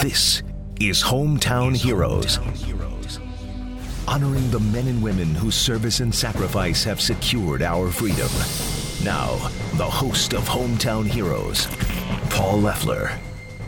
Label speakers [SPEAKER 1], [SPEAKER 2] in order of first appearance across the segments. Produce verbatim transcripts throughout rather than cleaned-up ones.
[SPEAKER 1] This is Hometown Heroes. Honoring the men and women whose service and sacrifice have secured our freedom. Now, the host of Hometown Heroes, Paul Leffler.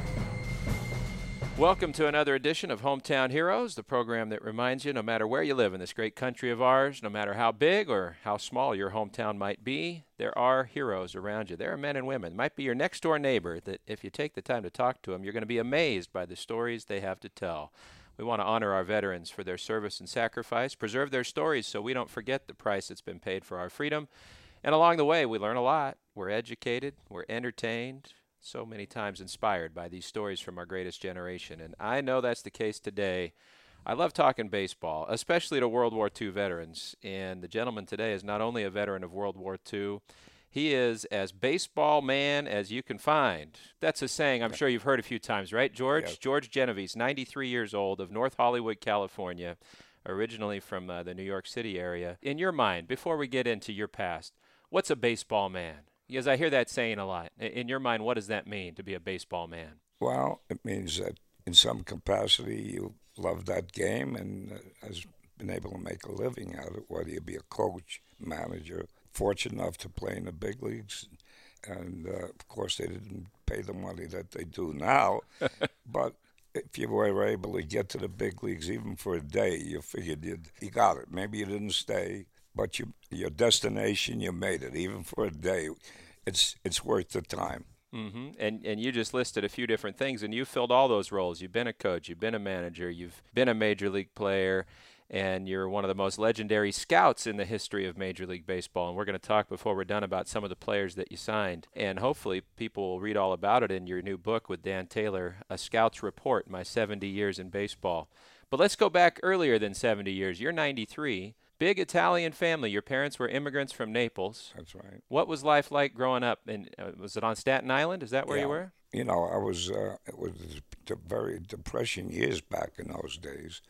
[SPEAKER 2] Welcome to another edition of Hometown Heroes, the program that reminds you no matter where you live in this great country of ours, no matter how big or how small your hometown might be, there are heroes around you. There are men and women. It might be your next-door neighbor that if you take the time to talk to them, you're going to be amazed by the stories they have to tell. We want to honor our veterans for their service and sacrifice, preserve their stories so we don't forget the price that's been paid for our freedom. And along the way, we learn a lot. We're educated. We're entertained. So many times inspired by these stories from our greatest generation. And I know that's the case today. I love talking baseball, especially to World War Two veterans. And the gentleman today is not only a veteran of World War Two, he is as baseball man as you can find. That's a saying I'm sure you've heard a few times, right, George? Yes. George Genovese, ninety-three years old, of North Hollywood, California, originally from uh, the New York City area. In your mind, before we get into your past, what's a baseball man? Because I hear that saying a lot. In your mind, what does that mean, to be a baseball man?
[SPEAKER 3] Well, it means that in some capacity you love that game and uh, has been able to make a living out of it, whether you be a coach, manager, fortunate enough to play in the big leagues. And, uh, of course, they didn't pay the money that they do now. But if you were able to get to the big leagues even for a day, you figured you'd, you got it. Maybe you didn't stay. But you, your destination, you made it. Even for a day, it's it's worth the time.
[SPEAKER 2] Mm-hmm. And and you just listed a few different things, and you filled all those roles. You've been a coach, you've been a manager, you've been a major league player, and you're one of the most legendary scouts in the history of Major League Baseball. And we're going to talk before we're done about some of the players that you signed. And hopefully people will read all about it in your new book with Dan Taylor, A Scout's Report, My seventy years in Baseball. But let's go back earlier than seventy years. You're ninety-three. Big Italian family. Your parents were immigrants from Naples.
[SPEAKER 3] That's right.
[SPEAKER 2] What was life like growing up? And uh, was it on Staten Island? Is that where
[SPEAKER 3] yeah.
[SPEAKER 2] you were?
[SPEAKER 3] You know, I was. Uh, it was the very depressing years back in those days.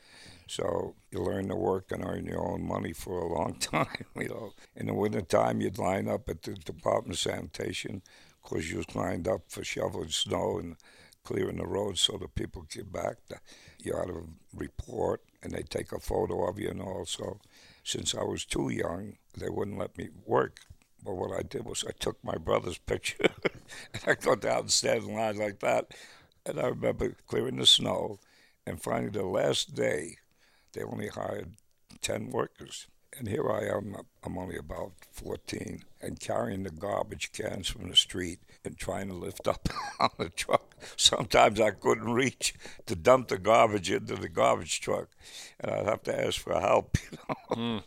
[SPEAKER 3] So you learn to work and earn your own money for a long time. You know, in the wintertime, you'd line up at the Department of Sanitation because you was lined up for shoveling snow and clearing the roads so the people get back. You had to report, and they take a photo of you and all. So since I was too young, they wouldn't let me work. But what I did was I took my brother's picture, and I go down and stand in line like that. And I remember clearing the snow, and finally the last day, they only hired ten workers. And here I am, I'm only about fourteen, and carrying the garbage cans from the street and trying to lift up on the truck. Sometimes I couldn't reach to dump the garbage into the garbage truck, and I'd have to ask for help, you know. Mm.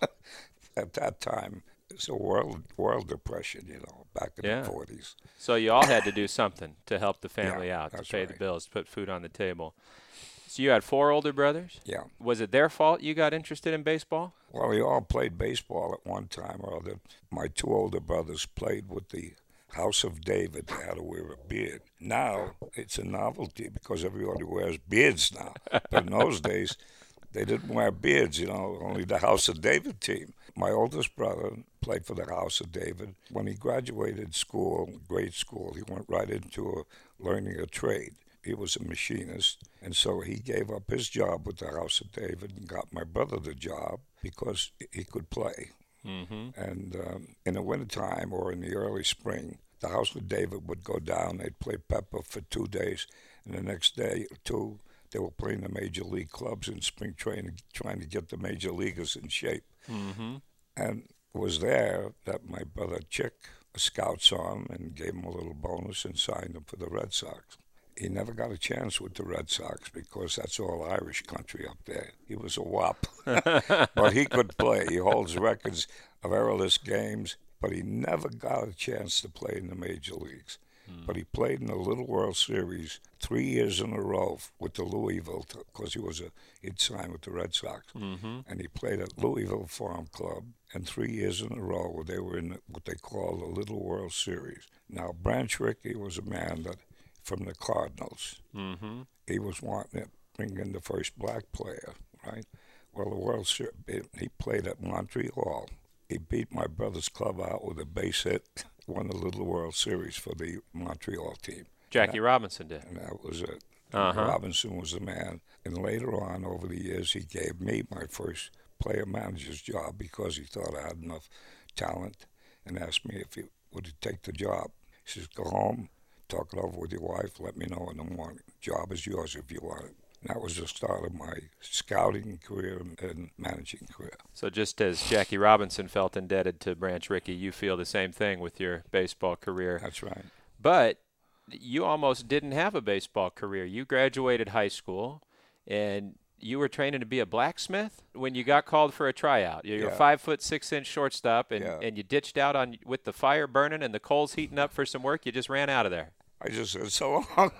[SPEAKER 3] At that time, it's a world world depression, you know, back in yeah. the forties.
[SPEAKER 2] So you all had to do something to help the family
[SPEAKER 3] yeah,
[SPEAKER 2] out, to pay
[SPEAKER 3] right.
[SPEAKER 2] the bills, to put food on the table. So you had four older brothers?
[SPEAKER 3] Yeah. Was
[SPEAKER 2] it their fault you got interested in baseball?
[SPEAKER 3] Well, we all played baseball at one time or other. My two older brothers played with the House of David. They had to wear a beard. Now, it's a novelty because everybody wears beards now. But in those days, they didn't wear beards, you know, only the House of David team. My oldest brother played for the House of David. When he graduated school, grade school, he went right into a, learning a trade. He was a machinist, and so he gave up his job with the House of David and got my brother the job because he could play. Mm-hmm. And um, in the wintertime or in the early spring, the House of David would go down. They'd play Pepper for two days, and the next day or two, they were playing the major league clubs in spring training, trying to get the major leaguers in shape. Mm-hmm. And it was there that my brother Chick, a scout, saw him and gave him a little bonus and signed him for the Red Sox. He never got a chance with the Red Sox because that's all Irish country up there. He was a wop. But he could play. He holds records of errorless games, but he never got a chance to play in the major leagues. Mm. But he played in the Little World Series three years in a row with the Louisville, because he was a he'd signed with the Red Sox. Mm-hmm. And he played at Louisville Farm Club, and three years in a row where they were in what they call the Little World Series. Now, Branch Rickey was a man that from the Cardinals. Mm-hmm. He was wanting to bring in the first black player, right? Well, the World Series, he played at Montreal. He beat my brother's club out with a base hit, won the Little World Series for the Montreal team.
[SPEAKER 2] Jackie
[SPEAKER 3] that,
[SPEAKER 2] Robinson did.
[SPEAKER 3] And that was it.
[SPEAKER 2] Uh-huh.
[SPEAKER 3] Robinson was the man. And later on, over the years, he gave me my first player manager's job because he thought I had enough talent and asked me if he would take the job. He says, go home, talk it over with your wife, let me know in the morning. Job is yours if you want it. And that was the start of my scouting career and managing career.
[SPEAKER 2] So just as Jackie Robinson felt indebted to Branch Rickey, you feel the same thing with your baseball career.
[SPEAKER 3] That's right.
[SPEAKER 2] But you almost didn't have a baseball career. You graduated high school, and you were training to be a blacksmith when you got called for a tryout. You're
[SPEAKER 3] Yeah.
[SPEAKER 2] a five foot six inch shortstop, and,
[SPEAKER 3] Yeah.
[SPEAKER 2] and you ditched out on with the fire burning and the coals heating up for some work. You just ran out of there.
[SPEAKER 3] I just said so long.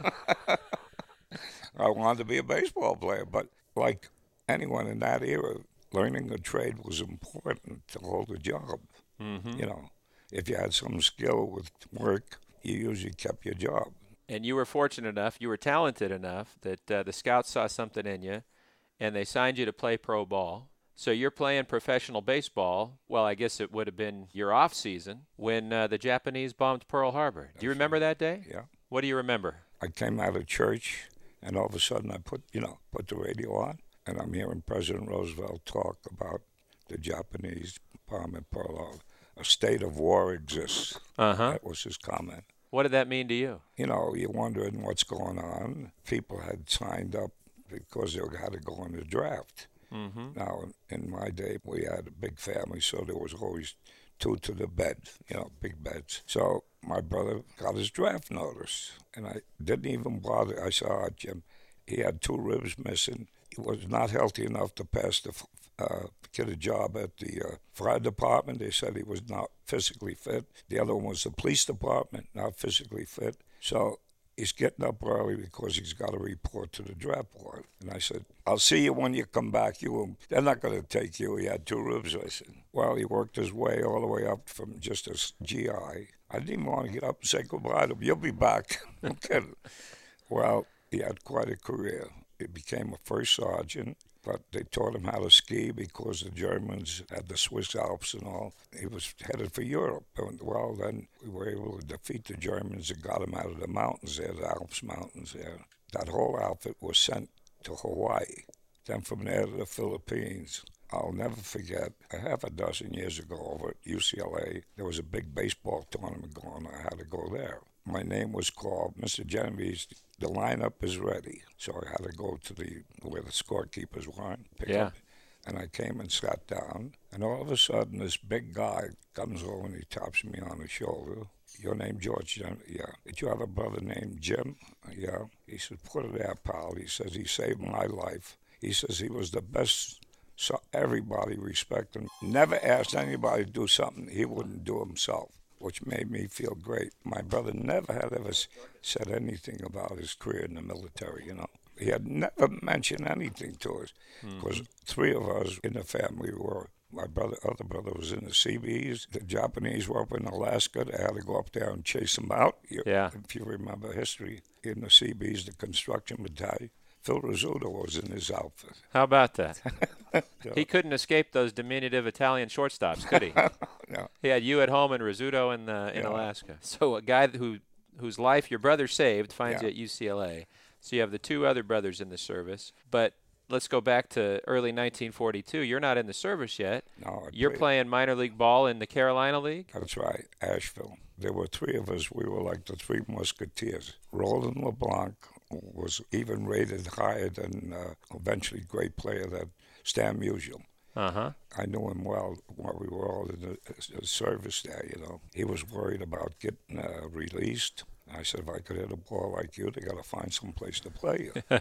[SPEAKER 3] I wanted to be a baseball player, but like anyone in that era, learning a trade was important to hold a job.
[SPEAKER 2] Mm-hmm.
[SPEAKER 3] You know, if you had some skill with work, you usually kept your job.
[SPEAKER 2] And you were fortunate enough, you were talented enough that uh, the scouts saw something in you, and they signed you to play pro ball. So you're playing professional baseball. Well, I guess it would have been your off season when uh, the Japanese bombed Pearl Harbor. Do you remember that day?
[SPEAKER 3] Yeah.
[SPEAKER 2] What do you remember?
[SPEAKER 3] I came out of church, and all of a sudden I put, you know, put the radio on, and I'm hearing President Roosevelt talk about the Japanese bombing Pearl Harbor. A state of war exists.
[SPEAKER 2] Uh-huh.
[SPEAKER 3] That was his comment.
[SPEAKER 2] What did that mean to you?
[SPEAKER 3] You know, you're wondering what's going on. People had signed up because they had to go in the draft.
[SPEAKER 2] Mm-hmm.
[SPEAKER 3] Now, in my day, we had a big family, so there was always two to the bed, you know, big beds. So my brother got his draft notice, and I didn't even bother. I saw Jim. He had two ribs missing. He was not healthy enough to pass the uh, get a job at the uh, fire department. They said he was not physically fit. The other one was the police department, not physically fit. So he's getting up early because he's got to report to the draft board. And I said, I'll see you when you come back. You, they're not going to take you. He had two ribs missing. Well, he worked his way all the way up from just a G I. I didn't even want to get up and say goodbye to him. You'll be back. I'm kidding. Well, he had quite a career. He became a first sergeant, but they taught him how to ski because the Germans had the Swiss Alps and all. He was headed for Europe. And, well, then we were able to defeat the Germans and got him out of the mountains there, the Alps mountains there. That whole outfit was sent to Hawaii, then from there to the Philippines. I'll never forget, a half a dozen years ago over at U C L A, there was a big baseball tournament going on. I had to go there. My name was called, Mister Genovese, the lineup is ready. So I had to go to the where the scorekeepers were, pick
[SPEAKER 2] Yeah.
[SPEAKER 3] up. And I came and sat down, and all of a sudden this big guy comes over and he taps me on the shoulder. Your name, George? Gen- yeah. Did you have a brother named Jim? Yeah. He said, put it there, pal. He says, he saved my life. He says he was the best, so everybody respected him. Never asked anybody to do something he wouldn't do himself, which made me feel great. My brother never had ever said anything about his career in the military, you know. He had never mentioned anything to us because mm-hmm. three of us in the family were, my brother, other brother was in the Seabees. The Japanese were up in Alaska. They had to go up there and chase them out. You,
[SPEAKER 2] yeah.
[SPEAKER 3] If you remember history, in the Seabees, the construction battalion, Phil Rizzuto was in his outfit.
[SPEAKER 2] How about that?
[SPEAKER 3] So,
[SPEAKER 2] he couldn't escape those diminutive Italian shortstops, could he?
[SPEAKER 3] no.
[SPEAKER 2] He had you at home and Rizzuto in the, in
[SPEAKER 3] Yeah.
[SPEAKER 2] Alaska. So a guy who whose life your brother saved finds
[SPEAKER 3] Yeah.
[SPEAKER 2] you at U C L A. So you have the two other brothers in the service. But let's go back to early nineteen forty-two. You're not in the service yet.
[SPEAKER 3] No, I
[SPEAKER 2] You're
[SPEAKER 3] played-
[SPEAKER 2] playing minor league ball in the Carolina League?
[SPEAKER 3] That's right, Asheville. There were three of us. We were like the Three Musketeers. Roland LeBlanc was even rated higher than uh, eventually great player that Stan Musial.
[SPEAKER 2] Uh-huh.
[SPEAKER 3] I knew him well while we were all in the, the service there, you know. He was worried about getting uh, released. I said, if I could hit a ball like you, they got to find some place to play you.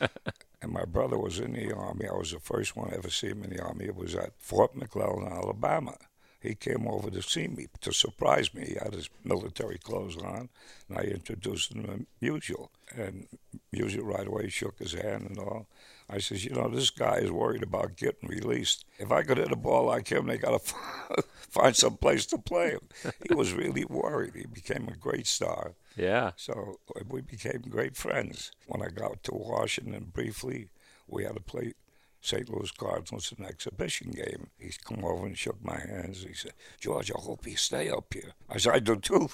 [SPEAKER 3] And my brother was in the Army. I was the first one to ever see him in the Army. It was at Fort McClellan, Alabama. He came over to see me, to surprise me. He had his military clothes on, and I introduced him to Musial. And Musial right away shook his hand and all. I says, you know, this guy is worried about getting released. If I could hit a ball like him, they got to find some place to play him. He was really worried. He became a great star.
[SPEAKER 2] Yeah.
[SPEAKER 3] So we became great friends. When I got to Washington briefly, we had to play Saint Louis Cardinals, an exhibition game. He's come over and shook my hands. He said, George, I hope you stay up here. I said, I do too.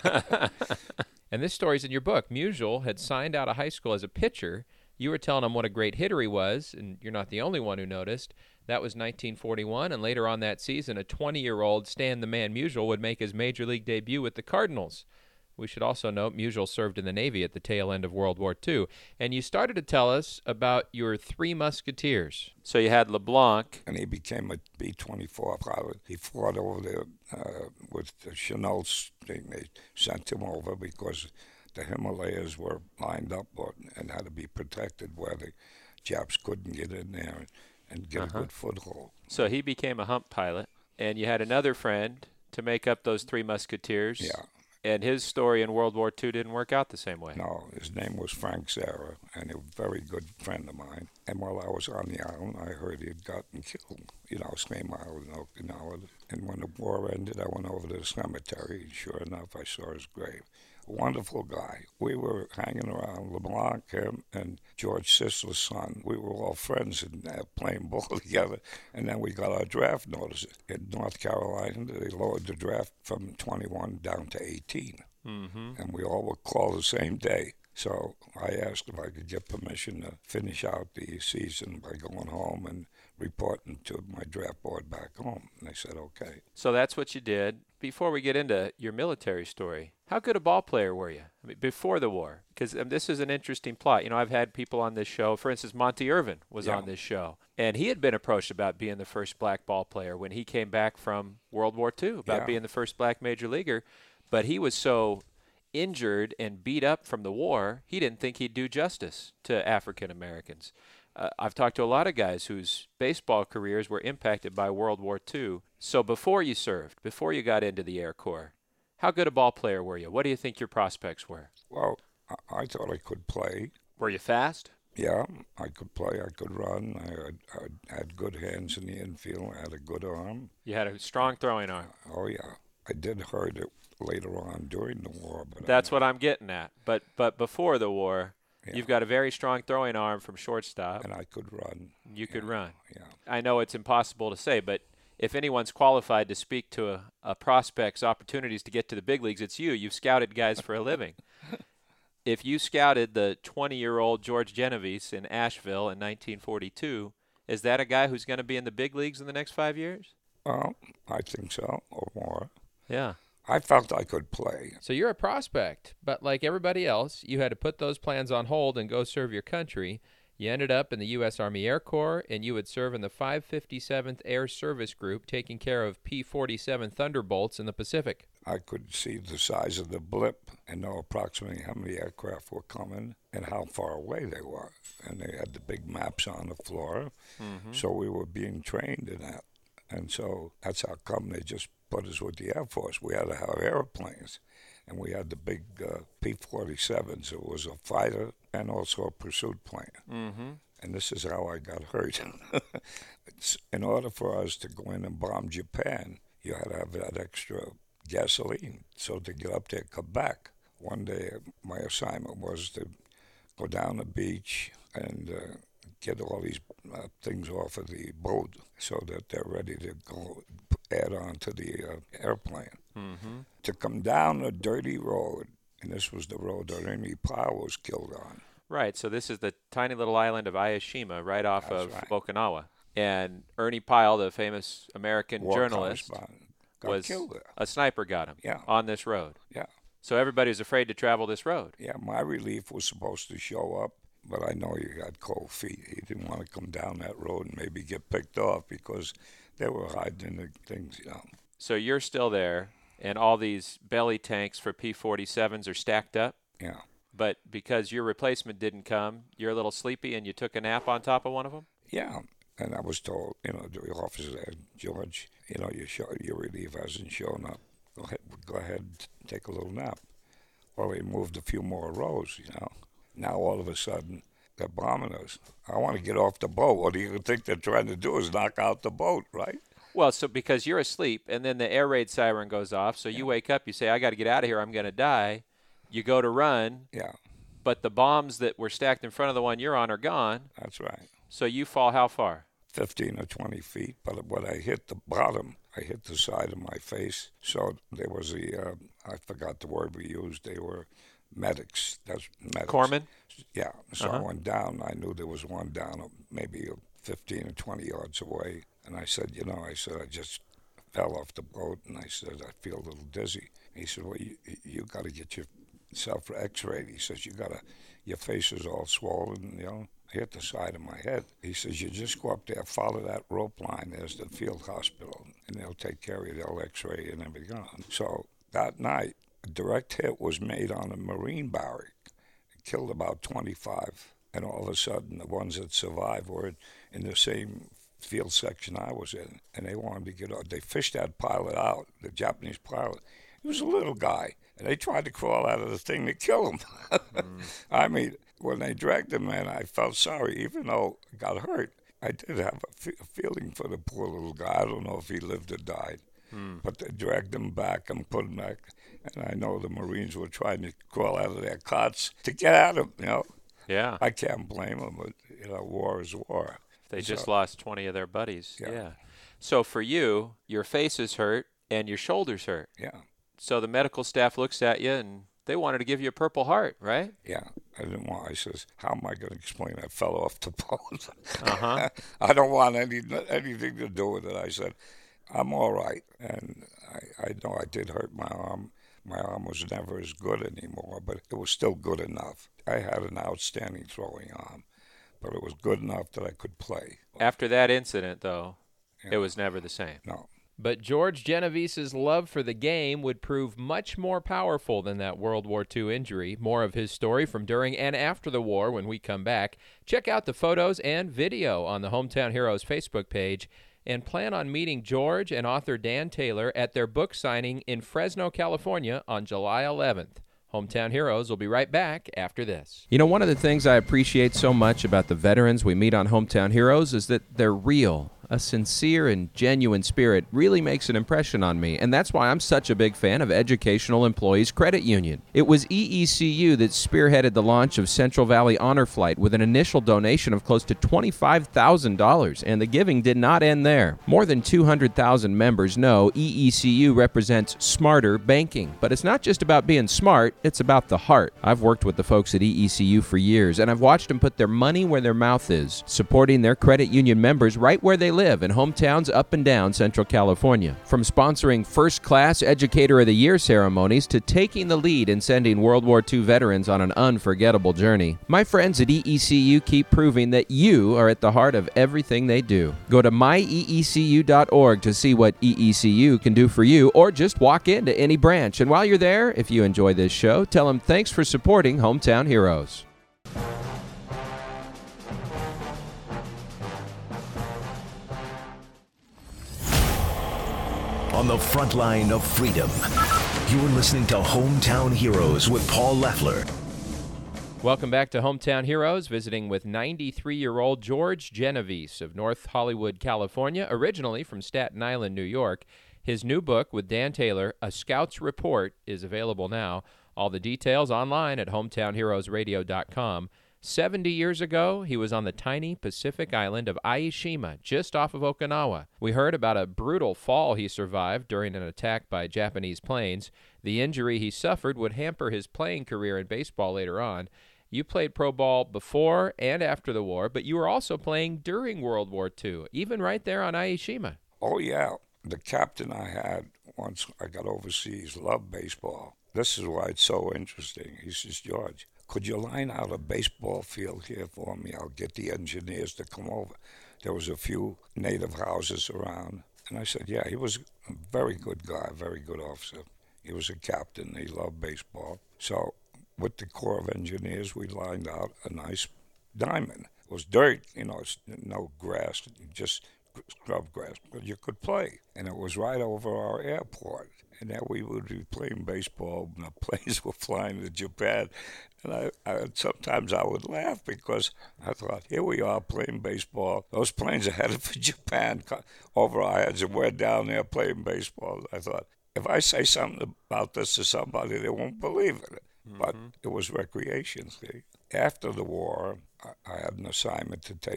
[SPEAKER 2] And this story's in your book. Musial had signed out of high school as a pitcher. You were telling him what a great hitter he was, and you're not the only one who noticed. That was nineteen forty-one, and later on that season, a twenty-year-old Stan the Man Musial would make his major league debut with the Cardinals. We should also note Musial served in the Navy at the tail end of World War Two. And you started to tell us about your Three Musketeers. So you had LeBlanc.
[SPEAKER 3] And he became a B twenty-four pilot. He fought over there uh, with the Chennault thing. They sent him over because the Himalayas were lined up and had to be protected where the Japs couldn't get in there and get uh-huh. a good foothold.
[SPEAKER 2] So he became a hump pilot. And you had another friend to make up those Three Musketeers.
[SPEAKER 3] Yeah.
[SPEAKER 2] And his story in World War Two didn't work out the same way.
[SPEAKER 3] No, his name was Frank Serra, and a very good friend of mine. And while I was on the island, I heard he had gotten killed, you know, Same Island in Okinawa. And when the war ended, I went over to the cemetery, and sure enough, I saw his grave. A wonderful guy. We were hanging around, LeBlanc, him, and George Sisler's son. We were all friends and uh, playing ball together. And then we got our draft notice. In North Carolina, they lowered the draft from twenty-one down to eighteen.
[SPEAKER 2] Mm-hmm.
[SPEAKER 3] And we all were called the same day. So I asked if I could get permission to finish out the season by going home and reporting to my draft board back home. And they said, okay.
[SPEAKER 2] So that's what you did. Before we get into your military story, how good a ball player were you I mean, before the war? Because um, this is an interesting plot. You know, I've had people on this show. For instance, Monty Irvin was
[SPEAKER 3] yeah.
[SPEAKER 2] on this show. And he had been approached about being the first black ball player when he came back from World War Two, about
[SPEAKER 3] yeah.
[SPEAKER 2] being the first black major leaguer. But he was so injured and beat up from the war, he didn't think he'd do justice to African Americans. Uh, I've talked to a lot of guys whose baseball careers were impacted by World War Two. So before you served, before you got into the Air Corps, how good a ball player were you? What do you think your prospects were?
[SPEAKER 3] Well, I, I thought I could play.
[SPEAKER 2] Were you fast?
[SPEAKER 3] Yeah, I could play. I could run. I had, I had good hands in the infield. I had a good arm.
[SPEAKER 2] You had a strong throwing arm.
[SPEAKER 3] Oh, yeah. I did hurt it later on during the war. But
[SPEAKER 2] That's
[SPEAKER 3] I,
[SPEAKER 2] what I'm getting at. But but before the war,
[SPEAKER 3] yeah.
[SPEAKER 2] you've got a very strong throwing arm from shortstop.
[SPEAKER 3] And I could run.
[SPEAKER 2] You could
[SPEAKER 3] yeah,
[SPEAKER 2] run.
[SPEAKER 3] Yeah.
[SPEAKER 2] I know it's impossible to say, but if anyone's qualified to speak to a, a prospect's opportunities to get to the big leagues, it's you. You've scouted guys for a living. If you scouted the twenty-year-old George Genovese in Asheville in nineteen forty-two, is that a guy who's going to be in the big leagues in the next five years?
[SPEAKER 3] Well, I think so, or more.
[SPEAKER 2] Yeah.
[SPEAKER 3] I felt I could play.
[SPEAKER 2] So you're a prospect, but like everybody else, you had to put those plans on hold and go serve your country. You ended up in the U S Army Air Corps, and you would serve in the five fifty-seventh Air Service Group, taking care of P forty-seven Thunderbolts in the Pacific.
[SPEAKER 3] I could see the size of the blip and know approximately how many aircraft were coming and how far away they were. And they had the big maps on the floor,
[SPEAKER 2] mm-hmm.
[SPEAKER 3] so we were being trained in that. And so that's how come they just put us with the Air Force. We had to have airplanes, and we had the big uh, P forty-sevens. It was a fighter and also a pursuit plane.
[SPEAKER 2] Mm-hmm.
[SPEAKER 3] And this is how I got hurt. In order for us to go in and bomb Japan, you had to have that extra gasoline. So to get up there, come back. One day, my assignment was to go down the beach and uh, get all these uh, things off of the boat so that they're ready to go add on to the uh, airplane.
[SPEAKER 2] Mm-hmm.
[SPEAKER 3] To come down a dirty road, and this was the road that Ernie Pyle was killed on.
[SPEAKER 2] Right, so this is the tiny little island of Ayashima right off
[SPEAKER 3] That's
[SPEAKER 2] of
[SPEAKER 3] right.
[SPEAKER 2] Okinawa. And Ernie Pyle, the famous American
[SPEAKER 3] War
[SPEAKER 2] journalist,
[SPEAKER 3] got
[SPEAKER 2] was
[SPEAKER 3] killed there.
[SPEAKER 2] a sniper got him
[SPEAKER 3] Yeah.
[SPEAKER 2] on this road.
[SPEAKER 3] Yeah.
[SPEAKER 2] So everybody was afraid to travel this road.
[SPEAKER 3] Yeah, my relief was supposed to show up, but I know he had cold feet. He didn't want to come down that road and maybe get picked off because they were hiding the things, you know.
[SPEAKER 2] So you're still there, and all these belly tanks for P forty-sevens are stacked up.
[SPEAKER 3] Yeah.
[SPEAKER 2] But because your replacement didn't come, you're a little sleepy and you took a nap on top of one of them?
[SPEAKER 3] Yeah. And I was told, you know, the officer said, George, you know, your, show, your relief hasn't shown up. Go ahead, go ahead, take a little nap. Well, they moved a few more rows, you know. Now all of a sudden, they're bombing us. I want to get off the boat. What do you think they're trying to do is knock out the boat, right?
[SPEAKER 2] Well, so because you're asleep, and then the air raid siren goes off, so you wake up, you say, I got to get out of here, I'm going to die. You go to run,
[SPEAKER 3] Yeah,
[SPEAKER 2] but the bombs that were stacked in front of the one you're on are gone.
[SPEAKER 3] that's right.
[SPEAKER 2] So you fall how far?
[SPEAKER 3] fifteen or twenty feet. But when I hit the bottom, I hit the side of my face. So there was a, uh, I forgot the word we used. They were medics. That's medics.
[SPEAKER 2] Corpsmen?
[SPEAKER 3] Yeah. So
[SPEAKER 2] Uh-huh.
[SPEAKER 3] I went down. I knew there was one down maybe fifteen or twenty yards away. And I said, you know, I said, I just fell off the boat. And I said, I feel a little dizzy. He said, well, you, you got to get yourself x-rayed. He says, you got to, your face is all swollen, you know. I hit the side of my head. He says, you just go up there, follow that rope line. There's the field hospital, and they'll take care of you. They'll x-ray and everything on. So that night, a direct hit was made on a Marine barrack. It killed about twenty-five. And all of a sudden, the ones that survived were in, in the same field section I was in, and they wanted to get out. They fished that pilot out, the Japanese pilot. He was a little guy, and they tried to crawl out of the thing to kill him. mm. I mean, when they dragged him in, I felt sorry, even though I got hurt. I did have a fe- feeling for the poor little guy. I don't know if he lived or died. Mm. But they dragged him back and put him back. And I know the Marines were trying to crawl out of their cots to get at him, you know.
[SPEAKER 2] Yeah.
[SPEAKER 3] I can't blame them, but, you know, war is war.
[SPEAKER 2] They
[SPEAKER 3] so,
[SPEAKER 2] just lost twenty of their buddies.
[SPEAKER 3] Yeah.
[SPEAKER 2] yeah. So for you, your face is hurt and your shoulders hurt.
[SPEAKER 3] Yeah.
[SPEAKER 2] So the medical staff looks at you and they wanted to give you a Purple Heart, right?
[SPEAKER 3] Yeah. I didn't want, I says, how am I going to explain I fell off the boat?
[SPEAKER 2] Uh-huh.
[SPEAKER 3] I don't want any anything to do with it. I said, I'm all right. And I, I know I did hurt my arm. My arm was never as good anymore, but it was still good enough. I had an outstanding throwing arm, but it was good enough that I could play.
[SPEAKER 2] After that incident, though,
[SPEAKER 3] yeah.
[SPEAKER 2] it was never the same.
[SPEAKER 3] No.
[SPEAKER 4] But George Genovese's love for the game would prove much more powerful than that World War Two injury. More of his story from during and after the war when we come back. Check out the photos and video on the Hometown Heroes Facebook page, and plan on meeting George and author Dan Taylor at their book signing in Fresno, California on July eleventh. Hometown Heroes will be right back after this. You know, one of the things I appreciate so much about the veterans we meet on Hometown Heroes is that they're real. A sincere and genuine spirit really makes an impression on me, and that's why I'm such a big fan of Educational Employees Credit Union. It was E E C U that spearheaded the launch of Central Valley Honor Flight with an initial donation of close to twenty-five thousand dollars, and the giving did not end there. More than two hundred thousand members know E E C U represents smarter banking, but it's not just about being smart, it's about the heart. I've worked with the folks at E E C U for years, and I've watched them put their money where their mouth is, supporting their credit union members right where they live in hometowns up and down Central California. From sponsoring first-class Educator of the Year ceremonies to taking the lead in sending World War Two veterans on an unforgettable journey, my friends at E E C U keep proving that you are at the heart of everything they do. Go to my e e c u dot org to see what E E C U can do for you, or just walk into any branch. And while you're there, if you enjoy this show, tell them thanks for supporting Hometown Heroes.
[SPEAKER 1] On the front line of freedom, you're listening to Hometown Heroes with Paul Leffler.
[SPEAKER 4] Welcome back to Hometown Heroes, visiting with ninety-three-year-old George Genovese of North Hollywood, California, originally from Staten Island, New York. His new book with Dan Taylor, A Scout's Report, is available now. All the details online at hometown heroes radio dot com. Seventy years ago, he was on the tiny Pacific island of Aishima, just off of Okinawa. We heard about a brutal fall he survived during an attack by Japanese planes. The injury he suffered would hamper his playing career in baseball later on. You played pro ball before and after the war, but you were also playing during World War Two, even right there on Aishima.
[SPEAKER 3] Oh, yeah. The captain I had once I got overseas loved baseball. This is why it's so interesting. He says, George, could you line out a baseball field here for me? I'll get the engineers to come over. There was a few native houses around. And I said, yeah, he was a very good guy, very good officer. He was a captain. He loved baseball. So with the Corps of Engineers, we lined out a nice diamond. It was dirt, you know, no grass, just scrub grass, but you could play. And it was right over our airport. And there we would be playing baseball, and the planes were flying to Japan. And I, I sometimes I would laugh because I thought, here we are playing baseball. Those planes are headed for Japan over our heads, and we're down there playing baseball. I thought, if I say something about this to somebody, they won't believe it. Mm-hmm. But it was recreation, see. After the war, I, I had an assignment to take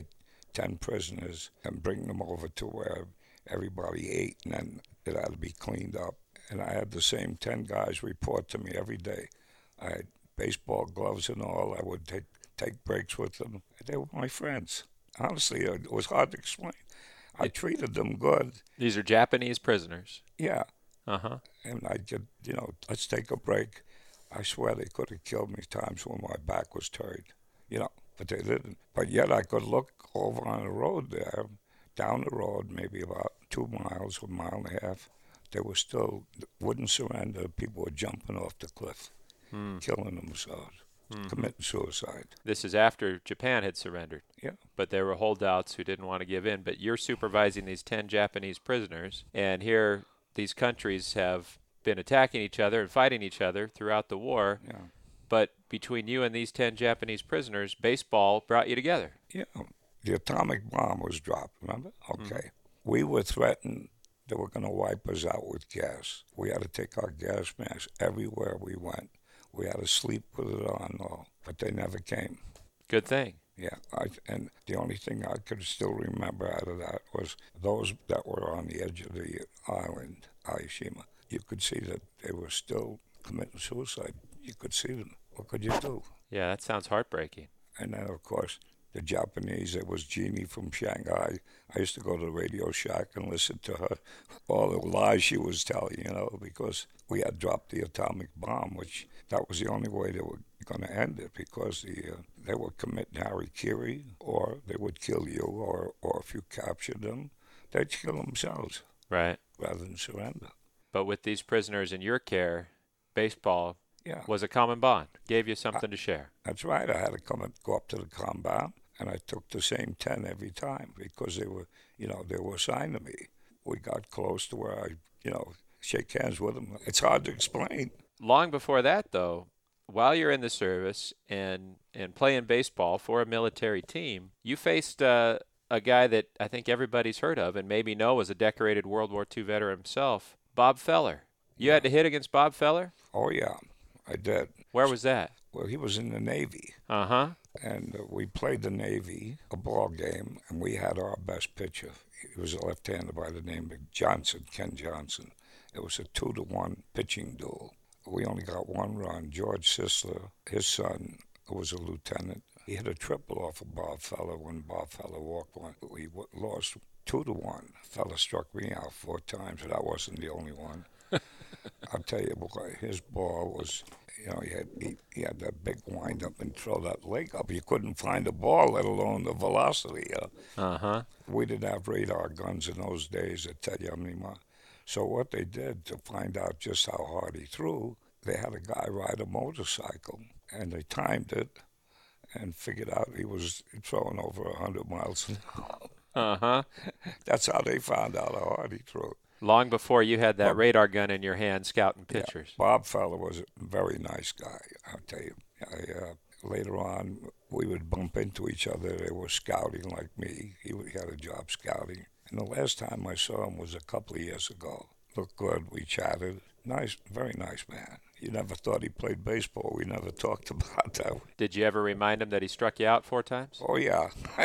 [SPEAKER 3] ten prisoners and bring them over to where everybody ate, and then it had to be cleaned up. And I had the same ten guys report to me every day. I had baseball gloves and all. I would take take breaks with them. They were my friends. Honestly, it was hard to explain. I treated them good.
[SPEAKER 2] These are Japanese prisoners.
[SPEAKER 3] Yeah.
[SPEAKER 2] Uh-huh.
[SPEAKER 3] And I just, you know, let's take a break. I swear they could have killed me times when my back was turned, you know, but they didn't. But yet I could look over on the road there, down the road, maybe about two miles, a mile and a half. They were still, wouldn't surrender. People were jumping off the cliff,
[SPEAKER 2] hmm.
[SPEAKER 3] killing themselves, mm-hmm. committing suicide.
[SPEAKER 2] This is after Japan had surrendered.
[SPEAKER 3] Yeah.
[SPEAKER 2] But there were holdouts who didn't want to give in. But you're supervising these ten Japanese prisoners, and here these countries have been attacking each other and fighting each other throughout the war.
[SPEAKER 3] Yeah.
[SPEAKER 2] But between you and these ten Japanese prisoners, baseball brought you together.
[SPEAKER 3] Yeah. The atomic bomb was dropped, remember? Okay. Mm-hmm. We were threatened they were going to wipe us out with gas. We had to take our gas masks everywhere we went. We had to sleep with it on, all, but they never came.
[SPEAKER 2] Good thing.
[SPEAKER 3] Yeah, I, and the only thing I could still remember out of that was those that were on the edge of the island, Aishima. You could see that they were still committing suicide. You could see them. What could you do?
[SPEAKER 2] Yeah, that sounds heartbreaking.
[SPEAKER 3] And then, of course, the Japanese, it was Jeannie from Shanghai. I used to go to the Radio Shack and listen to her, all the lies she was telling, you know, because we had dropped the atomic bomb, which that was the only way they were going to end it, because the, uh, they would commit harikiri, or they would kill you, or, or if you captured them, they'd kill themselves.
[SPEAKER 2] Right.
[SPEAKER 3] Rather than surrender.
[SPEAKER 2] But with these prisoners in your care, baseball
[SPEAKER 3] yeah.
[SPEAKER 2] was a common bond, gave you something
[SPEAKER 3] I,
[SPEAKER 2] to share.
[SPEAKER 3] That's right. I had to come and go up to the compound, and I took the same ten every time because they were, you know, they were assigned to me. We got close to where I, you know, shake hands with them. It's hard to explain.
[SPEAKER 2] Long before that, though, while you're in the service and, and playing baseball for a military team, you faced uh, a guy that I think everybody's heard of and maybe know was a decorated World War Two veteran himself, Bob Feller. You yeah. had to hit against Bob Feller?
[SPEAKER 3] Oh, yeah, I did.
[SPEAKER 2] Where was that?
[SPEAKER 3] Well, he was in the Navy.
[SPEAKER 2] Uh-huh.
[SPEAKER 3] And uh, we played the Navy, a ball game, and we had our best pitcher. He was a left-hander by the name of Johnson, Ken Johnson. It was a two-to-one pitching duel. We only got one run. George Sisler, his son, who was a lieutenant, he hit a triple off of Bob Feller when Bob Feller walked one. We w- lost two to one. Feller struck me out four times, and I wasn't the only one. I'll tell you, boy, his ball was, you know, he had he, he had that big wind-up and throw that leg up. You couldn't find the ball, let alone the velocity. Uh
[SPEAKER 2] uh-huh.
[SPEAKER 3] We didn't have radar guns in those days, I tell you how many more. So what they did to find out just how hard he threw, they had a guy ride a motorcycle, and they timed it and figured out he was throwing over one hundred miles an hour.
[SPEAKER 2] Uh-huh.
[SPEAKER 3] That's how they found out how hard he threw.
[SPEAKER 2] Long before you had that
[SPEAKER 3] Bob,
[SPEAKER 2] radar gun in your hand scouting pitchers.
[SPEAKER 3] Yeah, Bob Feller was a very nice guy, I'll tell you. I, uh, later on, we would bump into each other. They were scouting like me. He had a job scouting. And the last time I saw him was a couple of years ago. Looked good. We chatted. Nice, very nice man. You never thought he played baseball. We never talked about that.
[SPEAKER 2] Did you ever remind him that he struck you out four times?
[SPEAKER 3] Oh, yeah.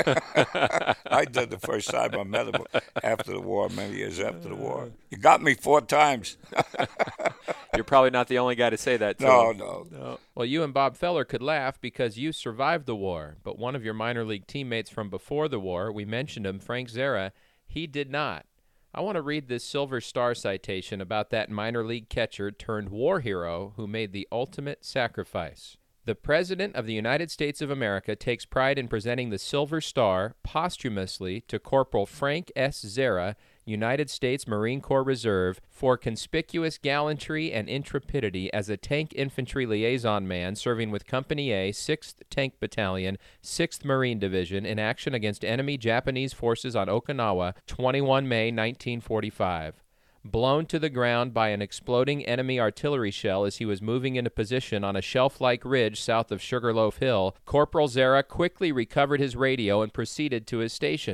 [SPEAKER 3] I did the first time I met him after the war, many years after the war. You got me four times.
[SPEAKER 4] You're probably not the only guy to say that to
[SPEAKER 3] no,
[SPEAKER 4] him.
[SPEAKER 3] No,
[SPEAKER 4] no. Well, you and Bob Feller could laugh because you survived the war, but one of your minor league teammates from before the war, we mentioned him, Frank Zera, he did not. I want to read this Silver Star citation about that minor league catcher turned war hero who made the ultimate sacrifice. The President of the United States of America takes pride in presenting the Silver Star posthumously to Corporal Frank S. Zera, United States Marine Corps Reserve, for conspicuous gallantry and intrepidity as a tank infantry liaison man serving with Company A, sixth Tank Battalion, sixth Marine Division in action against enemy Japanese forces on Okinawa, the twenty-first of May, nineteen forty-five. Blown to the ground by an exploding enemy artillery shell as he was moving into position on a shelf-like ridge south of Sugarloaf Hill, Corporal Zera quickly recovered his radio and proceeded to his station.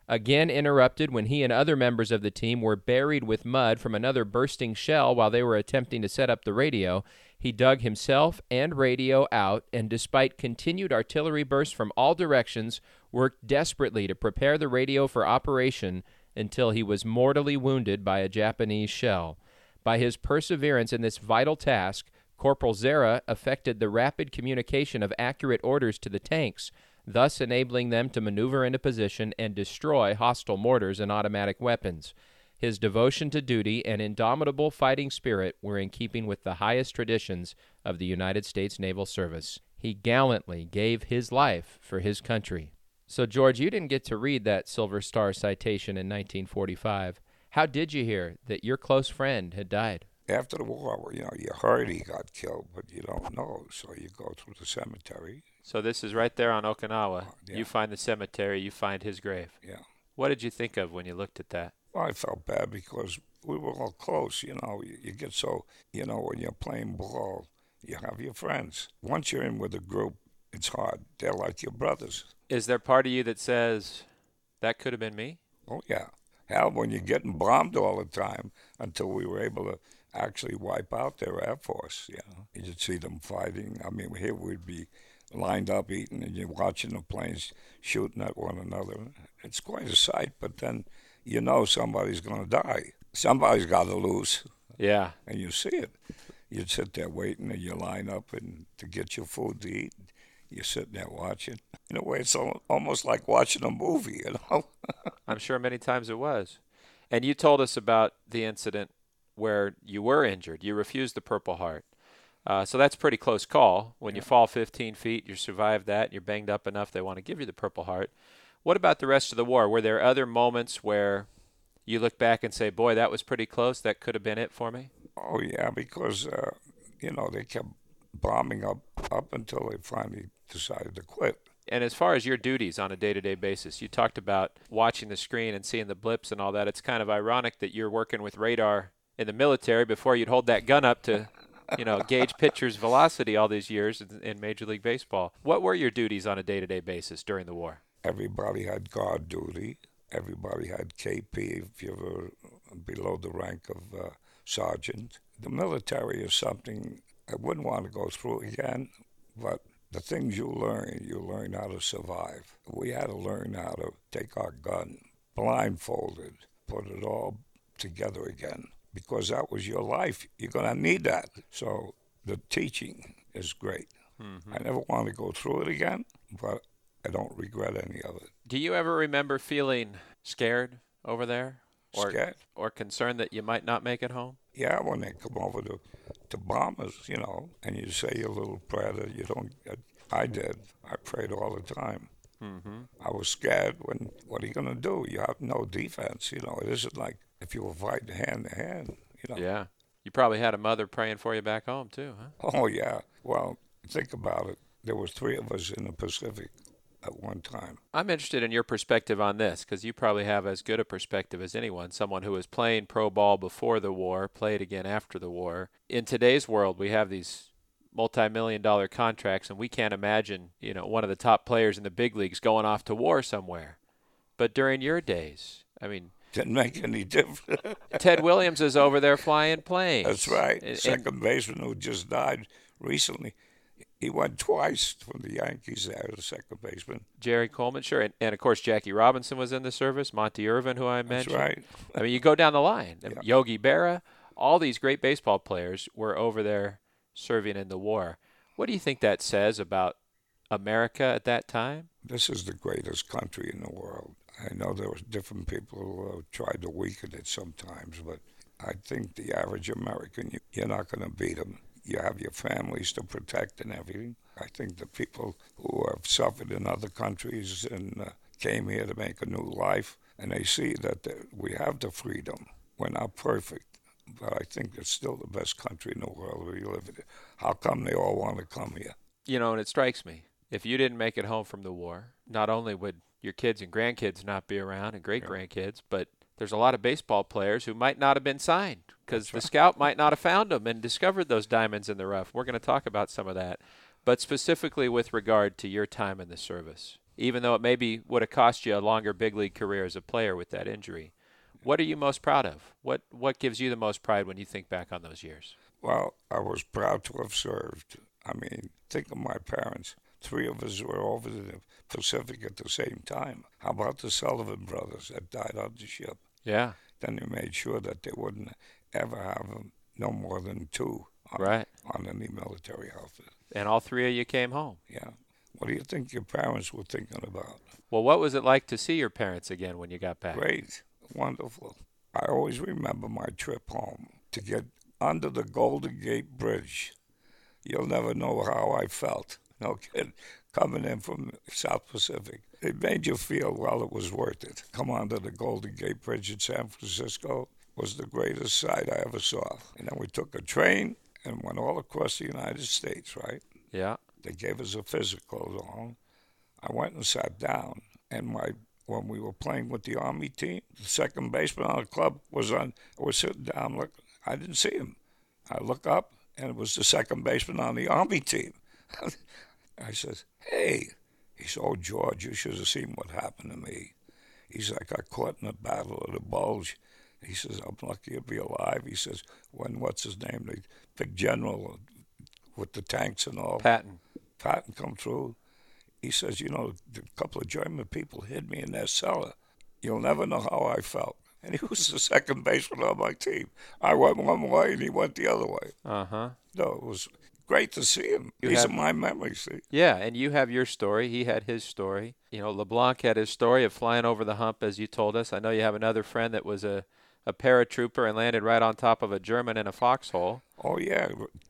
[SPEAKER 4] again interrupted when he and other members of the team were buried with mud from another bursting shell while they were attempting to set up the radio. He dug himself and radio out, and despite continued artillery bursts from all directions, worked desperately to prepare the radio for operation until he was mortally wounded by a Japanese shell. By his perseverance in this vital task, Corporal Zera effected the rapid communication of accurate orders to the tanks, thus enabling them to maneuver into position and destroy hostile mortars and automatic weapons. His devotion to duty and indomitable fighting spirit were in keeping with the highest traditions of the United States Naval Service. He gallantly gave his life for his country. So, George, you didn't get to read that Silver Star citation in nineteen forty-five. How did you hear that your close friend had died?
[SPEAKER 3] After the war, you know, you heard he got killed, but you don't know, so you go through the cemetery.
[SPEAKER 2] So this is right there on Okinawa.
[SPEAKER 3] Uh, yeah.
[SPEAKER 2] You find the cemetery, you find his grave.
[SPEAKER 3] Yeah.
[SPEAKER 2] What did you think of when you looked at that?
[SPEAKER 3] Well, I felt bad because we were all close, you know. You, you get so, you know, when you're playing ball, you have your friends. Once you're in with a group, it's hard. They're like your brothers.
[SPEAKER 2] Is there part of you that says, that could have been me?
[SPEAKER 3] Oh, yeah. Hell, when you're getting bombed all the time until we were able to actually wipe out their Air Force, you know. You'd see them fighting. I mean, here we'd be lined up eating, and you're watching the planes shooting at one another. It's quite a sight, but then you know somebody's going to die. Somebody's got to lose.
[SPEAKER 2] Yeah.
[SPEAKER 3] And you see it. You'd sit there waiting, and you line up and to get your food to eat. You're sitting there watching. In a way, it's al- almost like watching a movie, you know.
[SPEAKER 2] I'm sure many times it was. And you told us about the incident where you were injured. You refused the Purple Heart. Uh, so that's a pretty close call. When yeah. you fall fifteen feet, you survive that, you're banged up enough, they want to give you the Purple Heart. What about the rest of the war? Were there other moments where you look back and say, boy, that was pretty close, that could have been it for me?
[SPEAKER 3] Oh, yeah, because, uh, you know, they kept bombing up, up until they finally decided to quit.
[SPEAKER 2] And as far as your duties on a day-to-day basis, you talked about watching the screen and seeing the blips and all that. It's kind of ironic that you're working with radar in the military before you'd hold that gun up to, you know, gauge pitcher's velocity all these years in, in Major League Baseball. What were your duties on a day-to-day basis during the war?
[SPEAKER 3] Everybody had guard duty. Everybody had K P if you were below the rank of uh, sergeant. The military is something I wouldn't want to go through again, but the things you learn, you learn how to survive. We had to learn how to take our gun, blindfolded, put it all together again, because that was your life. You're going to need that. So the teaching is great. Mm-hmm. I never want to go through it again, but I don't regret any of it.
[SPEAKER 2] Do you ever remember feeling scared over there? Or,
[SPEAKER 3] scared?
[SPEAKER 2] Or concerned that you might not make it home?
[SPEAKER 3] Yeah, when they come over to, to bomb us, you know, and you say your little prayer that you don't get. I did. I prayed all the time. Mm-hmm. I was scared when, what are you going to do? You have no defense, you know. It isn't like if you were fighting hand to hand, you know.
[SPEAKER 2] Yeah. You probably had a mother praying for you back home, too, huh?
[SPEAKER 3] Oh, yeah. Well, think about it. There was three of us in the Pacific at one time.
[SPEAKER 2] I'm interested in your perspective on this, because you probably have as good a perspective as anyone, someone who was playing pro ball before the war, played again after the war. In today's world, we have these multi-million dollar contracts, and we can't imagine, you know, one of the top players in the big leagues going off to war somewhere. But during your days, I mean...
[SPEAKER 3] Didn't make any difference.
[SPEAKER 2] Ted Williams is over there flying planes.
[SPEAKER 3] That's right.
[SPEAKER 2] And,
[SPEAKER 3] Second
[SPEAKER 2] and,
[SPEAKER 3] baseman who just died recently. He went twice from the Yankees there as a second baseman.
[SPEAKER 2] Jerry Coleman, sure. And, and, of course, Jackie Robinson was in the service. Monty Irvin, who I mentioned.
[SPEAKER 3] That's right.
[SPEAKER 2] I mean, you go down the line.
[SPEAKER 3] Yeah.
[SPEAKER 2] Yogi Berra, all these great baseball players were over there serving in the war. What do you think that says about America at that time?
[SPEAKER 3] This is the greatest country in the world. I know there were different people who uh, tried to weaken it sometimes, but I think the average American, you, you're not going to beat them. You have your families to protect and everything. I think the people who have suffered in other countries and uh, came here to make a new life, and they see that we have the freedom. We're not perfect, but I think it's still the best country in the world where you live in. How come they all want to come here?
[SPEAKER 2] You know, and it strikes me, if you didn't make it home from the war, not only would your kids and grandkids not be around, and great-grandkids, but there's a lot of baseball players who might not have been signed because the scout might not have found them and discovered those diamonds in the rough. We're going to talk about some of that. But specifically with regard to your time in the service, even though it maybe would have cost you a longer big league career as a player with that injury. What are you most proud of? What what gives you the most pride when you think back on those years?
[SPEAKER 3] Well, I was proud to have served. I mean, think of my parents. Three of us were over the Pacific at the same time. How about the Sullivan brothers that died on the ship?
[SPEAKER 2] Yeah.
[SPEAKER 3] Then they made sure that they wouldn't ever have them, no more than two on,
[SPEAKER 2] right.
[SPEAKER 3] on any military outfit.
[SPEAKER 2] And all three of you came home.
[SPEAKER 3] Yeah. What do you think your parents were thinking about?
[SPEAKER 2] Well, what was it like to see your parents again when you got back?
[SPEAKER 3] Great. Wonderful. I always remember my trip home to get under the Golden Gate Bridge. You'll never know how I felt. No kid, coming in from South Pacific. It made you feel, well, it was worth it. Come under the Golden Gate Bridge in San Francisco was the greatest sight I ever saw. And then we took a train and went all across the United States, right?
[SPEAKER 2] Yeah.
[SPEAKER 3] They gave us a physical along. I went and sat down, and my when we were playing with the Army team, the second baseman on the club was on. I was sitting down, look. I didn't see him. I look up, and it was the second baseman on the Army team. I said, "Hey," he said, "Oh, George, you should have seen what happened to me." He's like, "I caught in the Battle of the Bulge." He says, "I'm lucky to be alive." He says, "When what's his name, the big general with the tanks and all,
[SPEAKER 2] Patton,
[SPEAKER 3] Patton come through." He says, "You know, a couple of German people hid me in their cellar. You'll never know how I felt." And he was the second baseman on my team. I went one way and he went the other way.
[SPEAKER 2] Uh-huh.
[SPEAKER 3] No, it was great to see him.
[SPEAKER 2] You
[SPEAKER 3] These
[SPEAKER 2] have,
[SPEAKER 3] are my memories, see?
[SPEAKER 2] Yeah, and you have your story. He had his story. You know, LeBlanc had his story of flying over the hump, as you told us. I know you have another friend that was a, a paratrooper and landed right on top of a German in a foxhole.
[SPEAKER 3] Oh, yeah.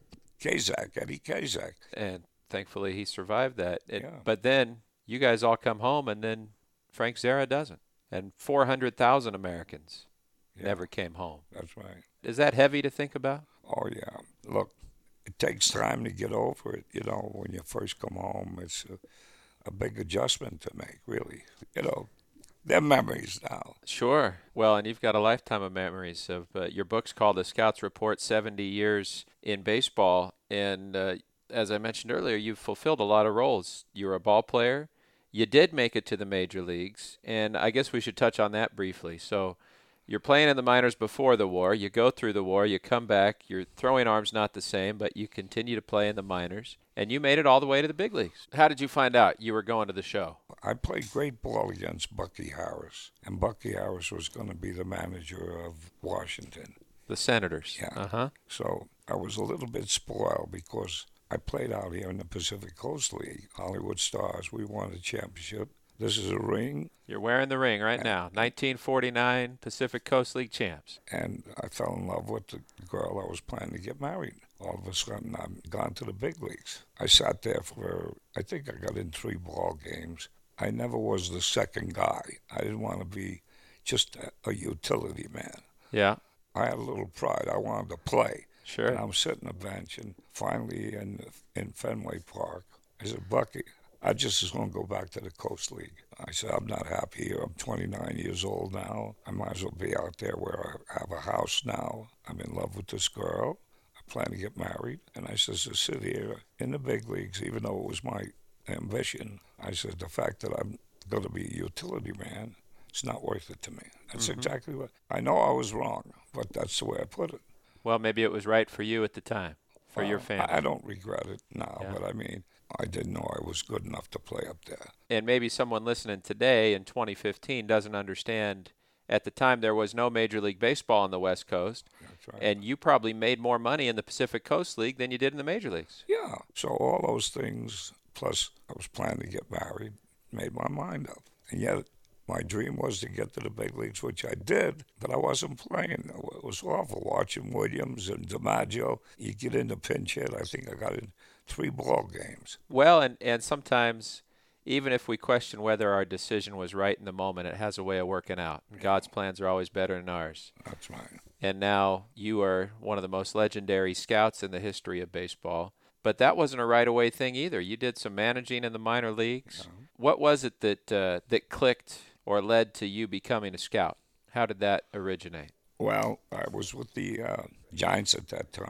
[SPEAKER 3] Kazak, Eddie Kazak.
[SPEAKER 2] And thankfully he survived that. It,
[SPEAKER 3] Yeah.
[SPEAKER 2] But then you guys all come home, and then Frank Zera doesn't. And four hundred thousand Americans
[SPEAKER 3] Yeah.
[SPEAKER 2] never came home.
[SPEAKER 3] That's right.
[SPEAKER 2] Is that heavy to think about?
[SPEAKER 3] Oh, yeah. Look, it takes time to get over it. You know, when you first come home, it's a, a big adjustment to make, really. You know, they're memories now.
[SPEAKER 2] Sure. Well, and you've got a lifetime of memories. Of uh, your book's called The Scouts Report, seventy years in Baseball. And uh, as I mentioned earlier, you've fulfilled a lot of roles. You were a ball player. You did make it to the major leagues. And I guess we should touch on that briefly. So you're playing in the minors before the war. You go through the war. You come back. Your throwing arm's not the same, but you continue to play in the minors. And you made it all the way to the big leagues. How did you find out you were going to the show?
[SPEAKER 3] I played great ball against Bucky Harris, and Bucky Harris was going to be the manager of Washington.
[SPEAKER 2] The Senators.
[SPEAKER 3] Yeah.
[SPEAKER 2] Uh-huh.
[SPEAKER 3] So I was a little bit spoiled because I played out here in the Pacific Coast League, Hollywood Stars. We won a championship. This is a ring.
[SPEAKER 2] You're wearing the ring right now. nineteen forty-nine Pacific Coast League champs.
[SPEAKER 3] And I fell in love with the girl I was planning to get married. All of a sudden, I'm gone to the big leagues. I sat there for, I think I got in three ball games. I never was the second guy. I didn't want to be just a, a utility man.
[SPEAKER 2] Yeah.
[SPEAKER 3] I had a little pride. I wanted to play.
[SPEAKER 2] Sure.
[SPEAKER 3] And I'm sitting on a bench, and finally in in Fenway Park, I said, "Bucky, I just was going to go back to the Coast League." I said, "I'm not happy here. I'm twenty-nine years old now. I might as well be out there where I have a house now. I'm in love with this girl. I plan to get married." And I said, to sit here in the big leagues, even though it was my ambition, I said, the fact that I'm going to be a utility man, it's not worth it to me. That's mm-hmm. exactly what, I know I was wrong, but that's the way I put it.
[SPEAKER 2] Well, maybe it was right for you at the time, for
[SPEAKER 3] well,
[SPEAKER 2] your family.
[SPEAKER 3] I don't regret it now,
[SPEAKER 2] yeah.
[SPEAKER 3] but I mean, I didn't know I was good enough to play up there.
[SPEAKER 2] And maybe someone listening today in twenty fifteen doesn't understand. At the time, there was no Major League Baseball on the West Coast.
[SPEAKER 3] That's right.
[SPEAKER 2] And you probably made more money in the Pacific Coast League than you did in the Major Leagues.
[SPEAKER 3] Yeah. So all those things, plus I was planning to get married, made my mind up. And yet my dream was to get to the big leagues, which I did, but I wasn't playing. It was awful watching Williams and DiMaggio. You get in the pinch hit. I think I got in three ball games.
[SPEAKER 2] Well, and, and sometimes, even if we question whether our decision was right in the moment, it has a way of working out. Yeah. God's plans are always better than ours.
[SPEAKER 3] That's right.
[SPEAKER 2] And now you are one of the most legendary scouts in the history of baseball. But that wasn't a right-away thing either. You did some managing in the minor leagues. Yeah. What was it that uh, that clicked or led to you becoming a scout? How did that originate?
[SPEAKER 3] Well, I was with the uh, Giants at that time,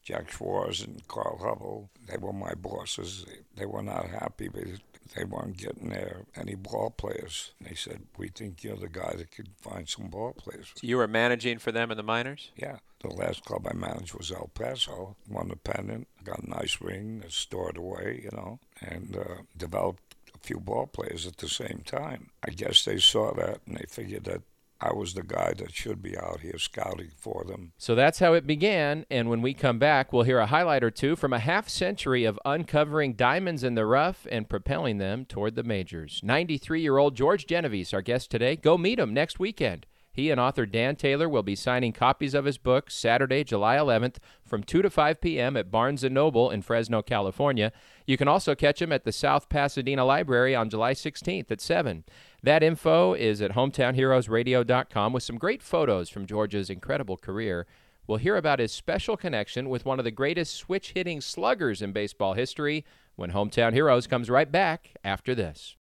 [SPEAKER 3] Jack Schwartz and Carl Hubble, they were my bosses. They, they were not happy because they weren't getting there any ball players. And they said, we think you're the guy that could find some ball players.
[SPEAKER 2] You were managing for them in the minors?
[SPEAKER 3] Yeah. The last club I managed was El Paso. Won the pennant, got a nice ring, stored away, you know, and uh, developed a few ball players at the same time. I guess they saw that and they figured that I was the guy that should be out here scouting for them.
[SPEAKER 4] So that's how it began, and when we come back, we'll hear a highlight or two from a half-century of uncovering diamonds in the rough and propelling them toward the majors. ninety-three-year-old George Genovese, our guest today. Go meet him next weekend. He and author Dan Taylor will be signing copies of his book Saturday, July eleventh from two to five p.m. at Barnes and Noble in Fresno, California. You can also catch him at the South Pasadena Library on July sixteenth at seven. That info is at hometown heroes radio dot com with some great photos from George's incredible career. We'll hear about his special connection with one of the greatest switch-hitting sluggers in baseball history when Hometown Heroes comes right back after this.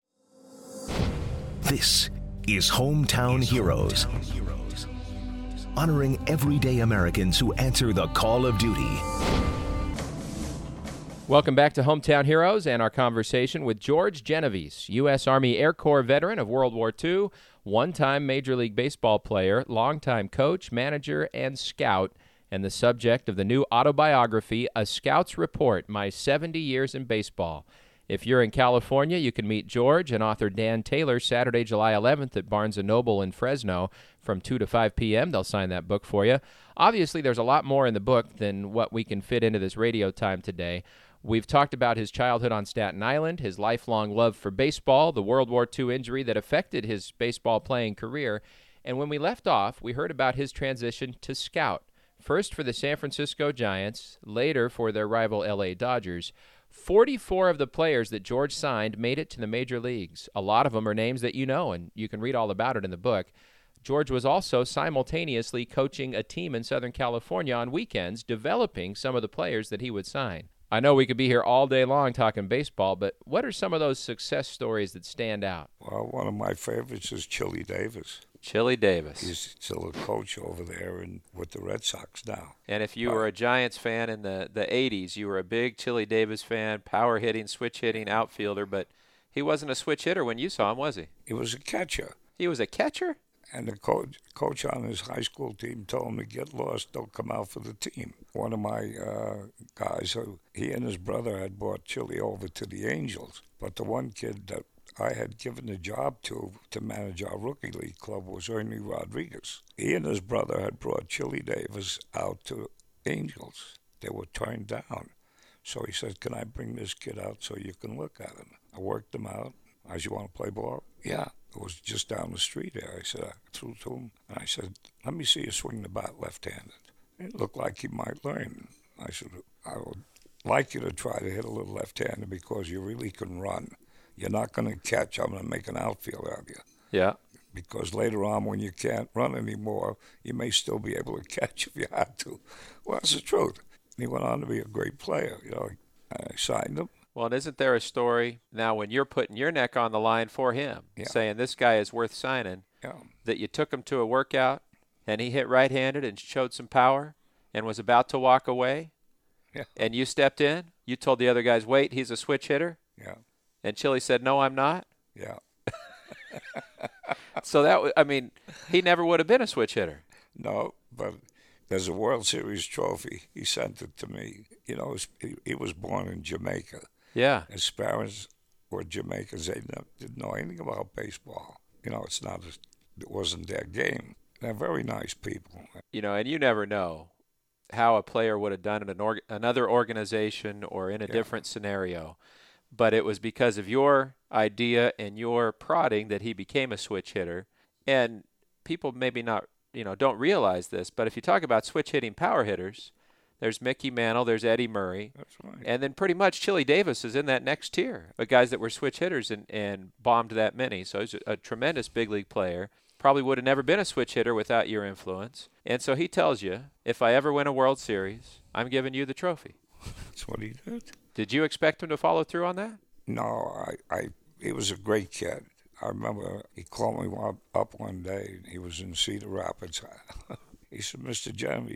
[SPEAKER 1] This is Hometown Heroes, honoring everyday Americans who answer the call of duty.
[SPEAKER 4] Welcome back to Hometown Heroes and our conversation with George Genovese, U S Army Air Corps veteran of World War Two, one-time Major League Baseball player, longtime coach, manager, and scout, and the subject of the new autobiography, A Scout's Report, My seventy Years in Baseball. If you're in California, you can meet George and author Dan Taylor Saturday, July eleventh at Barnes and Noble in Fresno from two to five p.m. They'll sign that book for you. Obviously, there's a lot more in the book than what we can fit into this radio time today. We've talked about his childhood on Staten Island, his lifelong love for baseball, the World War Two injury that affected his baseball playing career, and when we left off, we heard about his transition to scout, first for the San Francisco Giants, later for their rival L A Dodgers. forty-four of the players that George signed made it to the major leagues. A lot of them are names that you know, and you can read all about it in the book. George was also simultaneously coaching a team in Southern California on weekends, developing some of the players that he would sign. I know we could be here all day long talking baseball, but what are some of those success stories that stand out?
[SPEAKER 3] Well, one of my favorites is Chili Davis.
[SPEAKER 2] Chili Davis.
[SPEAKER 3] He's still a coach over there and with the Red Sox now.
[SPEAKER 2] And if you
[SPEAKER 3] But-
[SPEAKER 2] were a Giants fan in the, the eighties, you were a big Chili Davis fan, power hitting, switch hitting outfielder, but he wasn't a switch hitter when you saw him, was he?
[SPEAKER 3] He was a catcher.
[SPEAKER 2] He was a catcher?
[SPEAKER 3] And the coach, coach on his high school team told him to get lost, don't come out for the team. One of my uh, guys, who, he and his brother had brought Chili over to the Angels. But the one kid that I had given the job to to manage our rookie league club was Ernie Rodriguez. He and his brother had brought Chili Davis out to Angels. They were turned down. So he said, can I bring this kid out so you can look at him? I worked him out. I said, you want to play ball? Yeah. It was just down the street there. I said, I threw to him. And I said, let me see you swing the bat left-handed. It looked like he might learn. I said, I would like you to try to hit a little left-handed because you really can run. You're not going to catch. I'm going to make an outfield out of you.
[SPEAKER 2] Yeah.
[SPEAKER 3] Because later on, when you can't run anymore, you may still be able to catch if you had to. Well, that's the truth. And he went on to be a great player. You know, I signed him.
[SPEAKER 2] Well, and isn't there a story now when you're putting your neck on the line for him,
[SPEAKER 3] Yeah.
[SPEAKER 2] saying this guy is worth signing,
[SPEAKER 3] Yeah.
[SPEAKER 2] that you took him to a workout and he hit right-handed and showed some power and was about to walk away,
[SPEAKER 3] Yeah.
[SPEAKER 2] and you stepped in, you told the other guys, wait, he's a switch hitter,
[SPEAKER 3] Yeah.
[SPEAKER 2] and Chili said, no, I'm not?
[SPEAKER 3] Yeah.
[SPEAKER 2] So that, w- I mean, he never would have been a switch hitter.
[SPEAKER 3] No, but there's a World Series trophy. He sent it to me. You know, he, he was born in Jamaica.
[SPEAKER 2] Yeah.
[SPEAKER 3] His parents were Jamaicans. They no- didn't know anything about baseball. You know, it's not, it wasn't their game. They're very nice people.
[SPEAKER 2] You know, and you never know how a player would have done in an org- another organization or in a
[SPEAKER 3] Yeah.
[SPEAKER 2] different scenario. But it was because of your idea and your prodding that he became a switch hitter. And people maybe not, you know, don't realize this, but if you talk about switch hitting power hitters, there's Mickey Mantle, there's Eddie Murray,
[SPEAKER 3] That's right.
[SPEAKER 2] and then pretty much Chili Davis is in that next tier of guys that were switch hitters and, and bombed that many. So he's a, a tremendous big league player. Probably would have never been a switch hitter without your influence. And so he tells you, if I ever win a World Series, I'm giving you the trophy.
[SPEAKER 3] That's what he did.
[SPEAKER 2] Did you expect him to follow through on that?
[SPEAKER 3] No, I, I, he was a great kid. I remember he called me up, up one day. He was in Cedar Rapids. He said, Mister Genovese,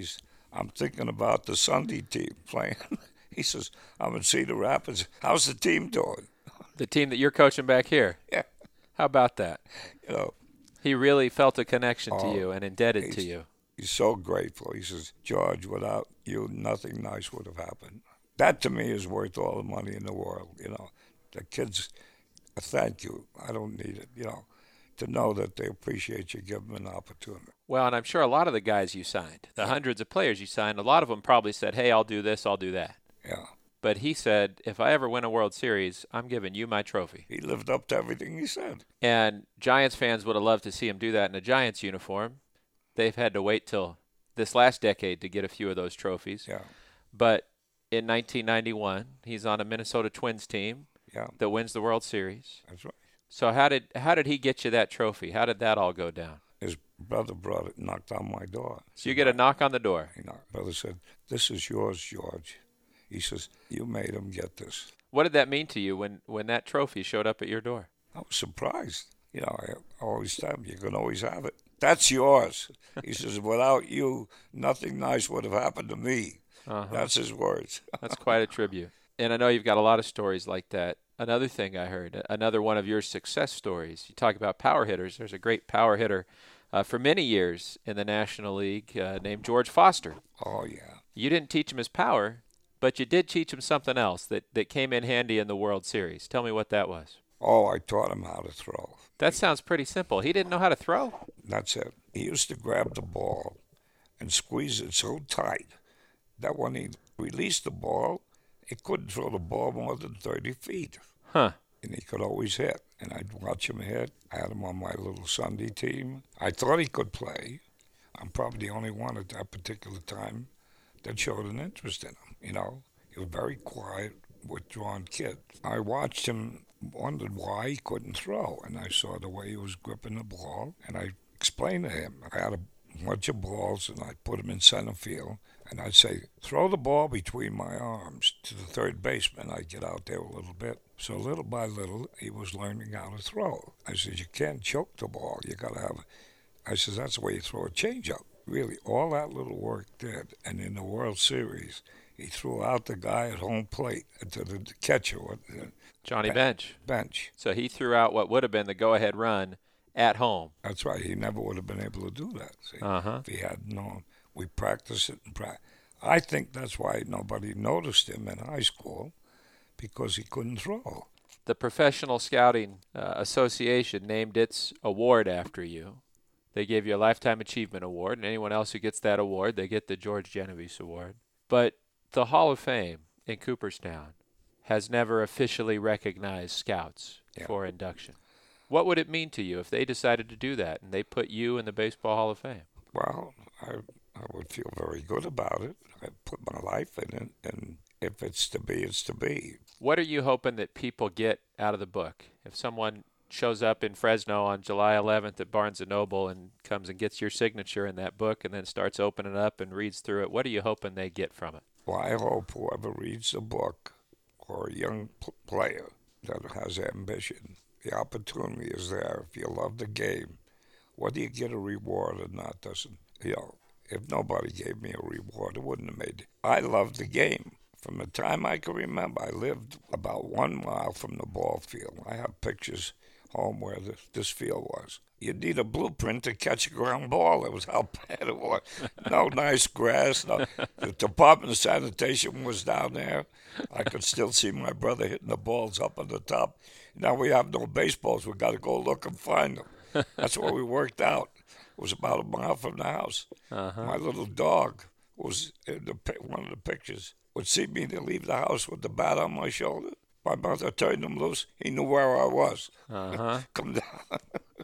[SPEAKER 3] I'm thinking about the Sunday team playing. He says, I'm in Cedar Rapids. How's the team doing?
[SPEAKER 2] The team that you're coaching back here?
[SPEAKER 3] Yeah.
[SPEAKER 2] How about that?
[SPEAKER 3] You know,
[SPEAKER 2] he really felt a connection
[SPEAKER 3] oh,
[SPEAKER 2] to you and indebted to you.
[SPEAKER 3] He's so grateful. He says, George, without you, nothing nice would have happened. That to me is worth all the money in the world, you know. The kids, thank you. I don't need it, you know, to know that they appreciate you giving them an opportunity.
[SPEAKER 2] Well, and I'm sure a lot of the guys you signed, the hundreds of players you signed, a lot of them probably said, hey, I'll do this, I'll do that.
[SPEAKER 3] Yeah.
[SPEAKER 2] But he said, if I ever win a World Series, I'm giving you my trophy.
[SPEAKER 3] He lived up to everything he said.
[SPEAKER 2] And Giants fans would have loved to see him do that in a Giants uniform. They've had to wait till this last decade to get a few of those trophies.
[SPEAKER 3] Yeah.
[SPEAKER 2] But in nineteen ninety-one, he's on a Minnesota Twins team
[SPEAKER 3] yeah.
[SPEAKER 2] that wins the World Series.
[SPEAKER 3] That's right.
[SPEAKER 2] So how did how did he get you that trophy? How did that all go down?
[SPEAKER 3] His brother brought it, knocked on my door.
[SPEAKER 2] So you get a knock on the door.
[SPEAKER 3] You know, brother said, this is yours, George. He says, you made him get this.
[SPEAKER 2] What did that mean to you when, when that trophy showed up at your door?
[SPEAKER 3] I was surprised. You know, I always tell him, you can always have it. That's yours. He says, without you, nothing nice would have happened to me. Uh-huh. That's his words.
[SPEAKER 2] That's quite a tribute. And I know you've got a lot of stories like that. Another thing I heard, another one of your success stories, you talk about power hitters. There's a great power hitter uh, for many years in the National League uh, named George Foster.
[SPEAKER 3] Oh, yeah.
[SPEAKER 2] You didn't teach him his power, but you did teach him something else that, that came in handy in the World Series. Tell me what that was.
[SPEAKER 3] Oh, I taught him how to throw.
[SPEAKER 2] That sounds pretty simple. He didn't know how to throw?
[SPEAKER 3] That's it. He used to grab the ball and squeeze it so tight that when he released the ball, he couldn't throw the ball more than thirty feet.
[SPEAKER 2] Huh.
[SPEAKER 3] And he could always hit. And I'd watch him hit. I had him on my little Sunday team. I thought he could play. I'm probably the only one at that particular time that showed an interest in him, you know. He was very quiet, withdrawn kid. I watched him, wondered why he couldn't throw, and I saw the way he was gripping the ball, and I explained to him. I had a bunch of balls, and I put them in center field, and I'd say, throw the ball between my arms to the third baseman. I'd get out there a little bit. So little by little, he was learning how to throw. I said, you can't choke the ball. You got to have, I said, that's the way you throw a changeup. Really, all that little work did. And in the World Series, he threw out the guy at home plate to the catcher.
[SPEAKER 2] Johnny Bench.
[SPEAKER 3] Bench.
[SPEAKER 2] So he threw out what would have been the go-ahead run at home.
[SPEAKER 3] That's right. He never would have been able to do that. See?
[SPEAKER 2] Uh-huh.
[SPEAKER 3] If he had known. We practiced it and practiced. I think that's why nobody noticed him in high school, because he couldn't throw.
[SPEAKER 2] The Professional Scouting uh, Association named its award after you. They gave you a Lifetime Achievement Award, and anyone else who gets that award, they get the George Genovese Award. But the Hall of Fame in Cooperstown has never officially recognized scouts yeah. for induction. What would it mean to you if they decided to do that and they put you in the Baseball Hall of Fame?
[SPEAKER 3] Well, I, I would feel very good about it. I put my life in it, and if it's to be, it's to be.
[SPEAKER 2] What are you hoping that people get out of the book? If someone shows up in Fresno on July eleventh at Barnes and Noble and comes and gets your signature in that book and then starts opening it up and reads through it, what are you hoping they get from it?
[SPEAKER 3] Well, I hope whoever reads the book, or a young p- player that has ambition, the opportunity is there. If you love the game, whether you get a reward or not doesn't, you know, if nobody gave me a reward, it wouldn't have made it. I loved the game. From the time I can remember, I lived about one mile from the ball field. I have pictures home where this, this field was. You'd need a blueprint to catch a ground ball. It was how bad it was. No nice grass. No. The Department of Sanitation was down there. I could still see my brother hitting the balls up on the top. Now we have no baseballs. We got to go look and find them. That's what we worked out. It was about a mile from the house. Uh-huh. My little dog was in the, one of the pictures. Would see me to leave the house with the bat on my shoulder. My mother turned him loose. He knew where I was.
[SPEAKER 2] Uh-huh.
[SPEAKER 3] Come down.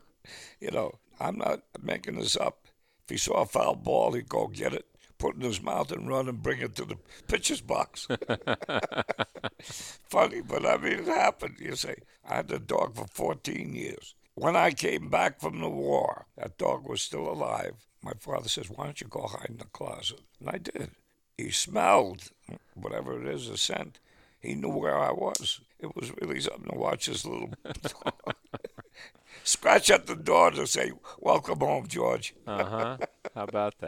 [SPEAKER 3] You know, I'm not making this up. If he saw a foul ball, he'd go get it, put it in his mouth, and run and bring it to the pitcher's box. Funny, but I mean, it happened. You say, I had the dog for fourteen years. When I came back from the war, that dog was still alive. My father says, why don't you go hide in the closet? And I did. He smelled, whatever it is, a scent. He knew where I was. It was really something to watch this little dog scratch at the door to say, welcome home, George.
[SPEAKER 2] Uh-huh. How about that?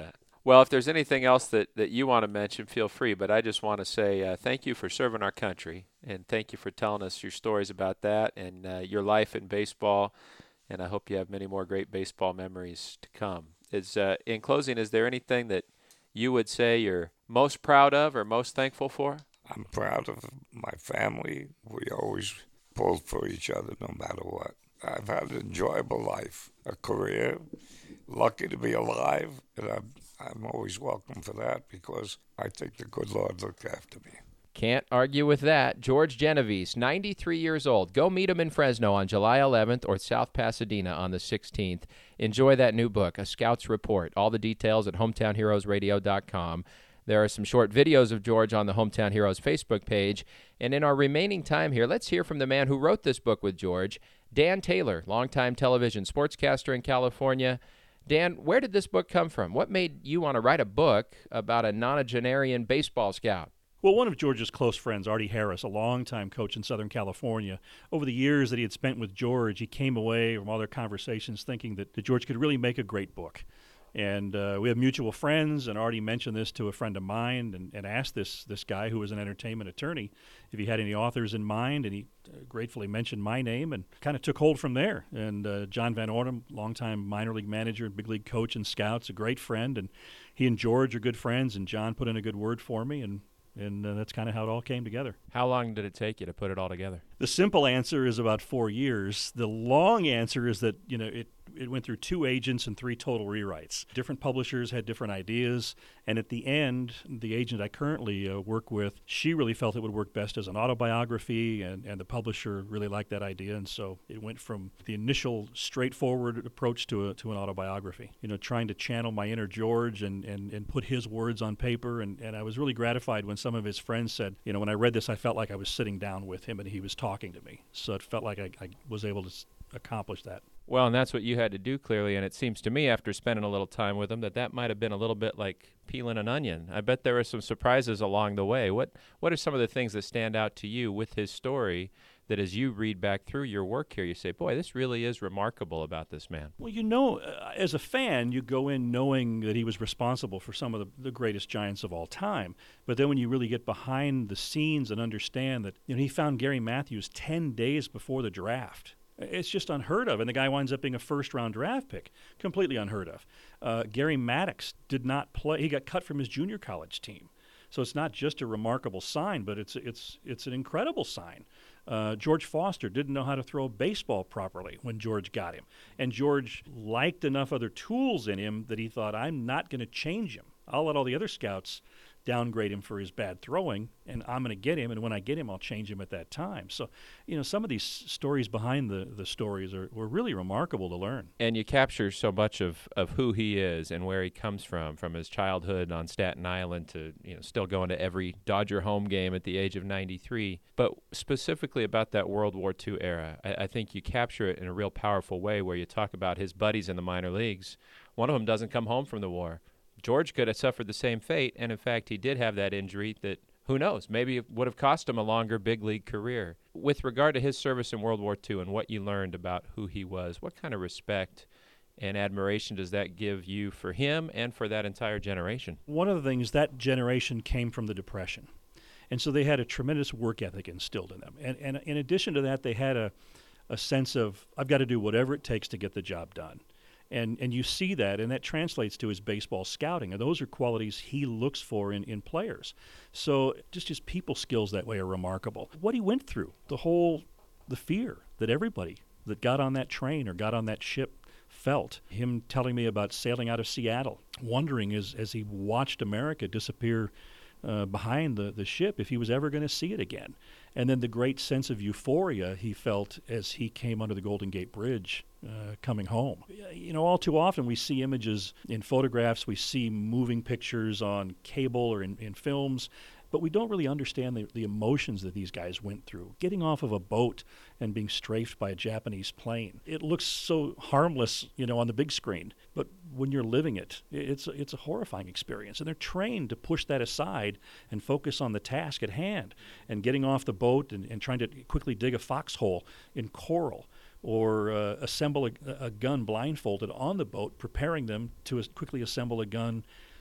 [SPEAKER 2] Well, if there's anything else that, that you want to mention, feel free. But I just want to say uh, thank you for serving our country, and thank you for telling us your stories about that and uh, your life in baseball. And I hope you have many more great baseball memories to come. Is uh, in closing, is there anything that you would say you're most proud of or most thankful for?
[SPEAKER 3] I'm proud of my family. We always pulled for each other no matter what. I've had an enjoyable life, a career, lucky to be alive, and I'm, I'm always welcome for that because I think the good Lord looked after me.
[SPEAKER 4] Can't argue with that. George Genovese, ninety-three years old. Go meet him in Fresno on July eleventh or South Pasadena on the sixteenth. Enjoy that new book, A Scout's Report. All the details at hometown heroes radio dot com. There are some short videos of George on the Hometown Heroes Facebook page. And in our remaining time here, let's hear from the man who wrote this book with George, Dan Taylor, longtime television sportscaster in California. Dan, where did this book come from? What made you want to write a book about a nonagenarian baseball scout?
[SPEAKER 5] Well, one of George's close friends, Artie Harris, a longtime coach in Southern California, over the years that he had spent with George, he came away from all their conversations thinking that, that George could really make a great book. And uh, we have mutual friends, and Artie mentioned this to a friend of mine and, and asked this this guy who was an entertainment attorney if he had any authors in mind, and he uh, gratefully mentioned my name and kind of took hold from there. And uh, John Van Ornum, longtime minor league manager and big league coach and scouts, a great friend, and he and George are good friends, and John put in a good word for me, and And uh, that's kind of how it all came together.
[SPEAKER 4] How long did it take you to put it all together?
[SPEAKER 5] The simple answer is about four years. The long answer is that, you know, it, it went through two agents and three total rewrites. Different publishers had different ideas. And at the end, the agent I currently uh, work with, she really felt it would work best as an autobiography, and, and the publisher really liked that idea. And so it went from the initial straightforward approach to a, to an autobiography, you know, trying to channel my inner George and, and, and put his words on paper. And, and I was really gratified when some of his friends said, you know, when I read this, I felt like I was sitting down with him and he was talking to me. So it felt like I, I was able to s- accomplish that.
[SPEAKER 4] Well, and that's what you had to do, clearly, and it seems to me, after spending a little time with him, that that might have been a little bit like peeling an onion. I bet there were some surprises along the way. What What are some of the things that stand out to you with his story that as you read back through your work here, you say, boy, this really is remarkable about this man?
[SPEAKER 5] Well, you know, uh, as a fan, you go in knowing that he was responsible for some of the, the greatest Giants of all time. But then when you really get behind the scenes and understand that, you know, he found Gary Matthews ten days before the draft. It's just unheard of, and the guy winds up being a first-round draft pick. Completely unheard of. Uh, Gary Maddox did not play. He got cut from his junior college team. So it's not just a remarkable sign, but it's it's it's an incredible sign. Uh, George Foster didn't know how to throw a baseball properly when George got him. And George liked enough other tools in him that he thought, I'm not going to change him. I'll let all the other scouts downgrade him for his bad throwing, and I'm going to get him, and when I get him, I'll change him at that time. So, you know, some of these stories behind the, the stories are were really remarkable to learn.
[SPEAKER 4] And you capture so much of, of who he is and where he comes from, from his childhood on Staten Island to, you know, still going to every Dodger home game at the age of ninety-three. But specifically about that World War Two era, I, I think you capture it in a real powerful way where you talk about his buddies in the minor leagues. One of them doesn't come home from the war. George could have suffered the same fate, and in fact, he did have that injury that, who knows, maybe it would have cost him a longer big league career. With regard to his service in World War Two and what you learned about who he was, what kind of respect and admiration does that give you for him and for that entire generation?
[SPEAKER 5] One of the things, that generation came from the Depression. And so they had a tremendous work ethic instilled in them. And, and in addition to that, they had a, a sense of, I've got to do whatever it takes to get the job done. And and you see that, and that translates to his baseball scouting. And those are qualities he looks for in, in players. So just his people skills that way are remarkable. What he went through, the whole, the fear that everybody that got on that train or got on that ship felt. Him telling me about sailing out of Seattle, wondering as, as he watched America disappear uh, behind the, the ship if he was ever going to see it again. And then the great sense of euphoria he felt as he came under the Golden Gate Bridge uh, coming home. You know, all too often we see images in photographs, we see moving pictures on cable or in, in films, but we don't really understand the, the emotions that these guys went through. Getting off of a boat and being strafed by a Japanese plane. It looks so harmless, you know, on the big screen, but when you're living it, it's, it's a horrifying experience. And they're trained to push that aside and focus on the task at hand. And getting off the boat and, and trying to quickly dig a foxhole in coral, or uh, assemble a, a gun blindfolded on the boat, preparing them to as quickly assemble a gun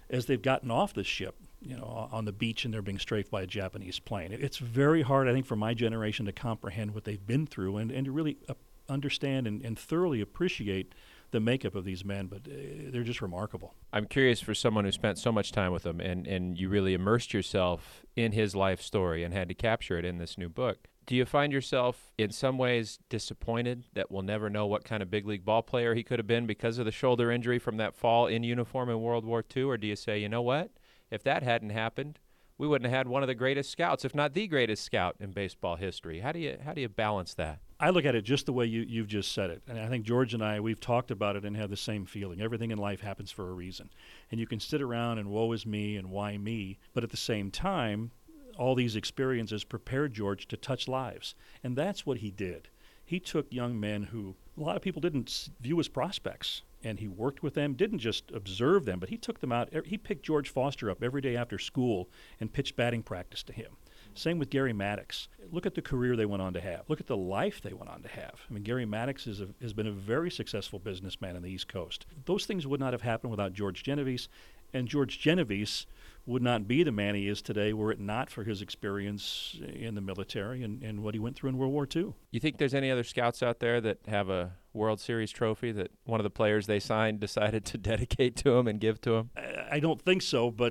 [SPEAKER 5] as they've gotten off the ship, you know, on the beach and they're being strafed by a Japanese plane. It's very hard, I think, for my generation to comprehend what they've been through and, and to really uh, understand and, and thoroughly appreciate the makeup of these men, but uh, they're just remarkable.
[SPEAKER 4] I'm curious, for someone who spent so much time with him and, and you really immersed yourself in his life story and had to capture it in this new book, do you find yourself in some ways disappointed that we'll never know what kind of big league ball player he could have been because of the shoulder injury from that fall in uniform in World War Two? Or do you say, you know what, if that hadn't happened, we wouldn't have had one of the greatest scouts, if not the greatest scout in baseball history? How do you how do you balance that?
[SPEAKER 5] I look at it just the way you, you've just said it. And I think George and I, we've talked about it and have the same feeling. Everything in life happens for a reason. And you can sit around and woe is me and why me, but at the same time, all these experiences prepared George to touch lives. And that's what he did. He took young men who a lot of people didn't view as prospects, and he worked with them, didn't just observe them, but he took them out. He picked George Foster up every day after school and pitched batting practice to him. Same with Gary Maddox. Look at the career they went on to have. Look at the life they went on to have. I mean, Gary Maddox is a, has been a very successful businessman on the East Coast. Those things would not have happened without George Genovese, and George Genovese would not be the man he is today were it not for his experience in the military and, and what he went through in World War Two.
[SPEAKER 4] You think there's any other scouts out there that have a World Series trophy that one of the players they signed decided to dedicate to him and give to him?
[SPEAKER 5] I, I don't think so, but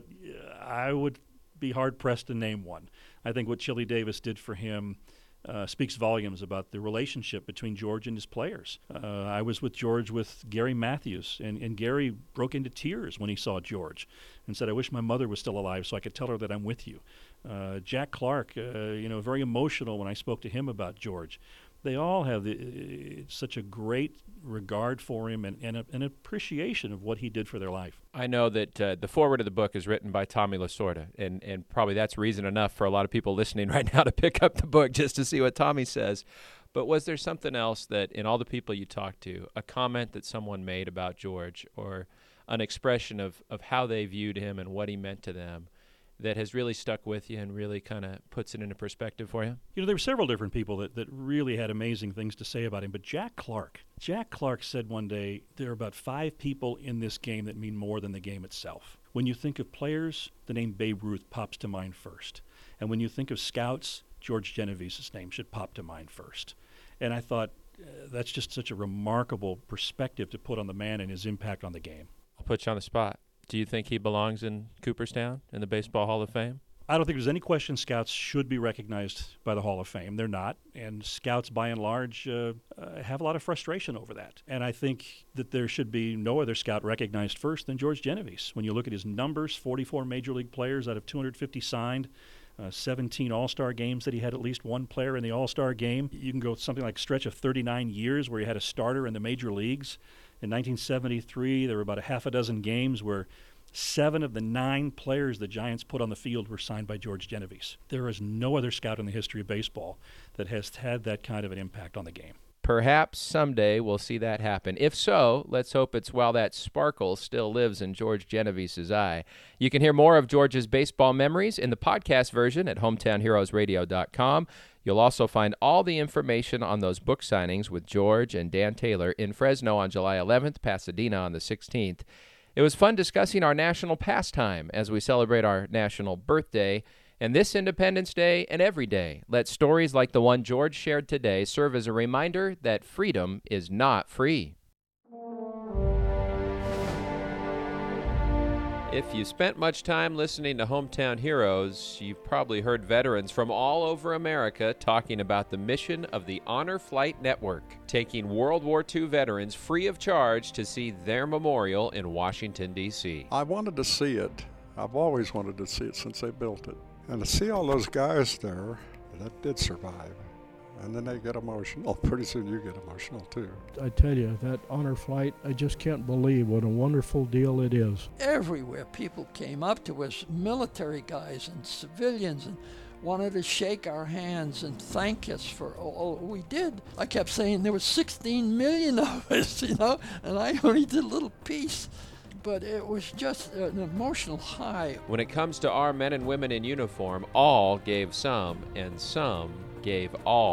[SPEAKER 5] I would be hard-pressed to name one. I think what Chili Davis did for him uh, speaks volumes about the relationship between George and his players. Uh, I was with George with Gary Matthews, and, and Gary broke into tears when he saw George and said, I wish my mother was still alive so I could tell her that I'm with you. Uh, Jack Clark, uh, you know, very emotional when I spoke to him about George. They all have the, uh, such a great regard for him and, and a, an appreciation of what he did for their life.
[SPEAKER 4] I know that uh, the foreword of the book is written by Tommy Lasorda, and, and probably that's reason enough for a lot of people listening right now to pick up the book just to see what Tommy says. But was there something else that, in all the people you talked to, a comment that someone made about George or an expression of, of how they viewed him and what he meant to them, that has really stuck with you and really kind of puts it into perspective for you?
[SPEAKER 5] You know, there were several different people that, that really had amazing things to say about him, but Jack Clark, Jack Clark said one day, there are about five people in this game that mean more than the game itself. When you think of players, the name Babe Ruth pops to mind first. And when you think of scouts, George Genovese's name should pop to mind first. And I thought, uh, that's just such a remarkable perspective to put on the man and his impact on the game.
[SPEAKER 4] I'll put you on the spot. Do you think he belongs in Cooperstown, in the Baseball Hall of Fame?
[SPEAKER 5] I don't think there's any question scouts should be recognized by the Hall of Fame. They're not, and scouts, by and large, uh, uh, have a lot of frustration over that. And I think that there should be no other scout recognized first than George Genovese. When you look at his numbers, forty-four Major League players out of two hundred fifty signed, uh, seventeen All-Star games that he had at least one player in the All-Star game. You can go something like a stretch of thirty-nine years where he had a starter in the major leagues. In nineteen seventy-three, there were about a half a dozen games where seven of the nine players the Giants put on the field were signed by George Genovese. There is no other scout in the history of baseball that has had that kind of an impact on the game.
[SPEAKER 4] Perhaps someday we'll see that happen. If so, let's hope it's while that sparkle still lives in George Genovese's eye. You can hear more of George's baseball memories in the podcast version at hometown heroes radio dot com. You'll also find all the information on those book signings with George and Dan Taylor in Fresno on July eleventh, Pasadena on the sixteenth. It was fun discussing our national pastime as we celebrate our national birthday. And this Independence Day and every day, let stories like the one George shared today serve as a reminder that freedom is not free. If you spent much time listening to Hometown Heroes, you've probably heard veterans from all over America talking about the mission of the Honor Flight Network, taking World War Two veterans free of charge to see their memorial in Washington, D C
[SPEAKER 6] I wanted to see it. I've always wanted to see it since they built it. And to see all those guys there that did survive, and then they get emotional. Pretty soon you get emotional too.
[SPEAKER 7] I tell you, that honor flight, I just can't believe what a wonderful deal it is.
[SPEAKER 8] Everywhere people came up to us, military guys and civilians, and wanted to shake our hands and thank us for all we did. I kept saying there were sixteen million of us, you know, and I only did a little piece. But it was just an emotional high.
[SPEAKER 4] When it comes to our men and women in uniform, all gave some, and some gave all.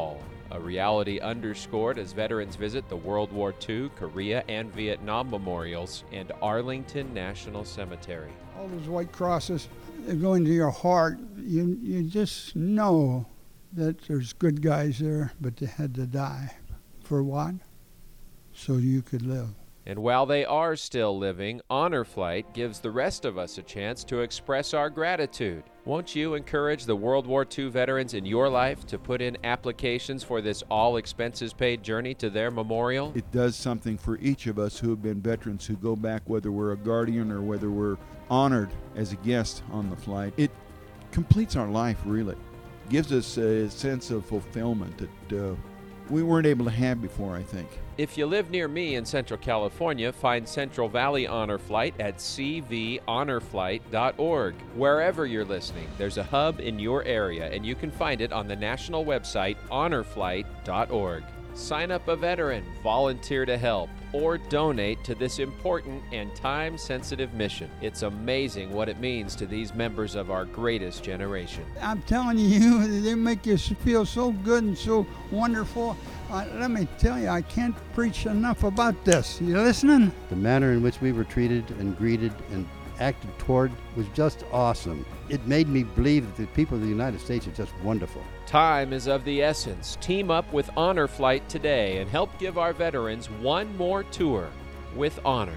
[SPEAKER 4] a reality underscored as veterans visit the World War Two, Korea, and Vietnam memorials and Arlington National Cemetery.
[SPEAKER 9] All those white crosses, they go into your heart. You, you just know that there's good guys there, but they had to die. For what? So you could live.
[SPEAKER 4] And while they are still living, Honor Flight gives the rest of us a chance to express our gratitude. Won't you encourage the World War Two veterans in your life to put in applications for this all-expenses-paid journey to their memorial?
[SPEAKER 10] It does something for each of us who have been veterans who go back, whether we're a guardian or whether we're honored as a guest on the flight. It completes our life, really. Gives us a sense of fulfillment that uh, we weren't able to have before, I think.
[SPEAKER 4] If you live near me in Central California, find Central Valley Honor Flight at c v honor flight dot org. Wherever you're listening, there's a hub in your area, and you can find it on the national website honor flight dot org. Sign up a veteran, volunteer to help, or donate to this important and time-sensitive mission. It's amazing what it means to these members of our greatest generation.
[SPEAKER 9] I'm telling you, they make you feel so good and so wonderful. Uh, let me tell you, I can't preach enough about this. You listening?
[SPEAKER 11] The manner in which we were treated and greeted and acted toward was just awesome. It made me believe that the people of the United States are just wonderful.
[SPEAKER 4] Time is of the essence. Team up with Honor Flight today and help give our veterans one more tour with honor.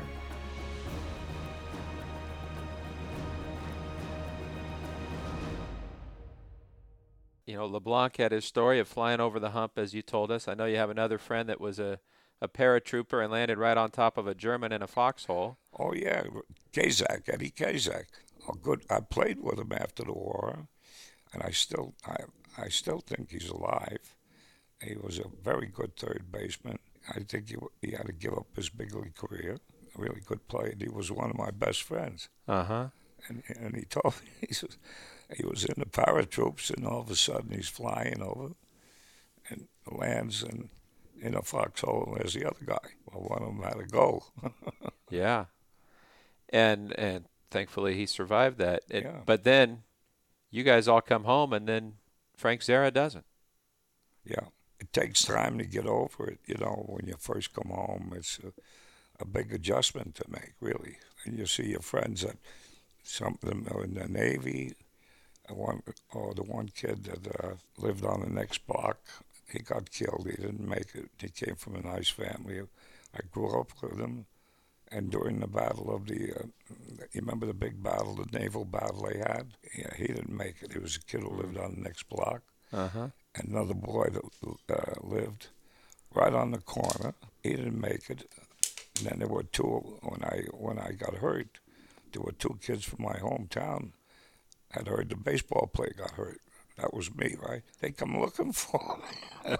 [SPEAKER 2] You know, LeBlanc had his story of flying over the hump, as you told us. I know you have another friend that was a, a paratrooper and landed right on top of a German in a foxhole.
[SPEAKER 3] Oh, yeah, Kazak, Eddie Kazak. Oh, good. I played with him after the war, and I still, I, I still think he's alive. He was a very good third baseman. I think he, he had to give up his big league career. A really good player. He was one of my best friends.
[SPEAKER 2] Uh-huh.
[SPEAKER 3] And, and he told me, he was, he was in the paratroops, and all of a sudden he's flying over and lands in, in a foxhole, and there's the other guy. Well, one of them had to go.
[SPEAKER 2] Yeah. And and thankfully he survived that. It,
[SPEAKER 3] Yeah.
[SPEAKER 2] But then you guys all come home, and then Frank Zara doesn't.
[SPEAKER 3] Yeah. It takes time to get over it. You know, when you first come home, it's a, a big adjustment to make, really. And you see your friends that some of them are in the Navy. One, or the one kid that uh, lived on the next block, he got killed. He didn't make it. He came from a nice family. I grew up with him. And during the battle of the, uh, you remember the big battle, the naval battle they had? Yeah, he didn't make it. He was a kid who lived on the next block.
[SPEAKER 2] Uh-huh.
[SPEAKER 3] And another boy that uh, lived right on the corner. He didn't make it. And then there were two, when I when I got hurt, there were two kids from my hometown had heard the baseball player got hurt. That was me, right? They come looking for me.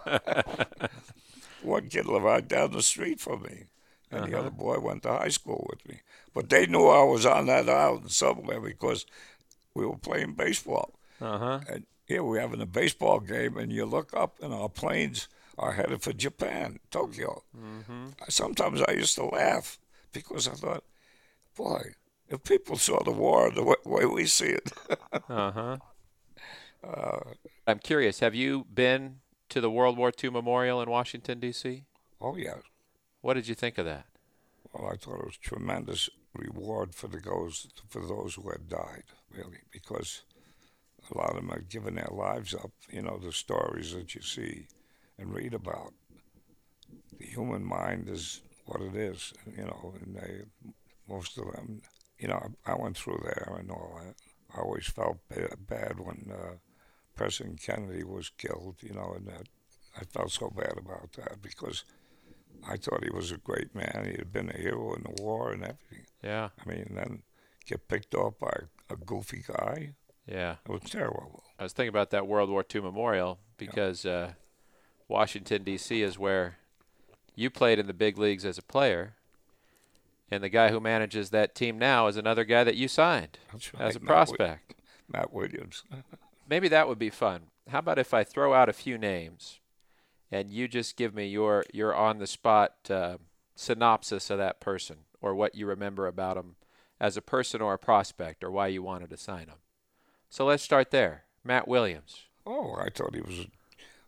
[SPEAKER 3] One kid lived right down the street from me. And
[SPEAKER 2] Uh-huh.
[SPEAKER 3] the other boy went to high school with me. But they knew I was on that island somewhere because we were playing baseball.
[SPEAKER 2] Uh-huh.
[SPEAKER 3] And here we're having a baseball game, and you look up, and our planes are headed for Japan, Tokyo.
[SPEAKER 2] Mm-hmm.
[SPEAKER 3] Sometimes I used to laugh because I thought, boy, if people saw the war the way, way we see it.
[SPEAKER 2] Uh-huh.
[SPEAKER 3] uh,
[SPEAKER 2] I'm curious, have you been to the World War Two Memorial in Washington, D C?
[SPEAKER 3] oh, yeah.
[SPEAKER 2] What did you think of that?
[SPEAKER 3] Well, I thought it was tremendous reward for the goes for those who had died, really, because a lot of them had given their lives up. You know, the stories that you see and read about. The human mind is what it is, you know, and they, most of them, you know, I went through there and all that. I always felt ba- bad when uh, President Kennedy was killed, you know, and that I felt so bad about that because I thought he was a great man. He had been a hero in the war and everything.
[SPEAKER 2] Yeah.
[SPEAKER 3] I mean, then get picked up by a goofy guy.
[SPEAKER 2] Yeah.
[SPEAKER 3] It was terrible.
[SPEAKER 2] I was thinking about that World War Two Memorial because uh, Washington, D C is where you played in the big leagues as a player, and the guy who manages that team now is another guy that you signed
[SPEAKER 3] That's right.
[SPEAKER 2] as a
[SPEAKER 3] Matt
[SPEAKER 2] prospect.
[SPEAKER 3] Wi- Matt Williams.
[SPEAKER 2] Maybe that would be fun. How about if I throw out a few names, and you just give me your, your on-the-spot uh, synopsis of that person, or what you remember about him as a person or a prospect, or why you wanted to sign him. So let's start there. Matt Williams.
[SPEAKER 3] Oh, I thought he was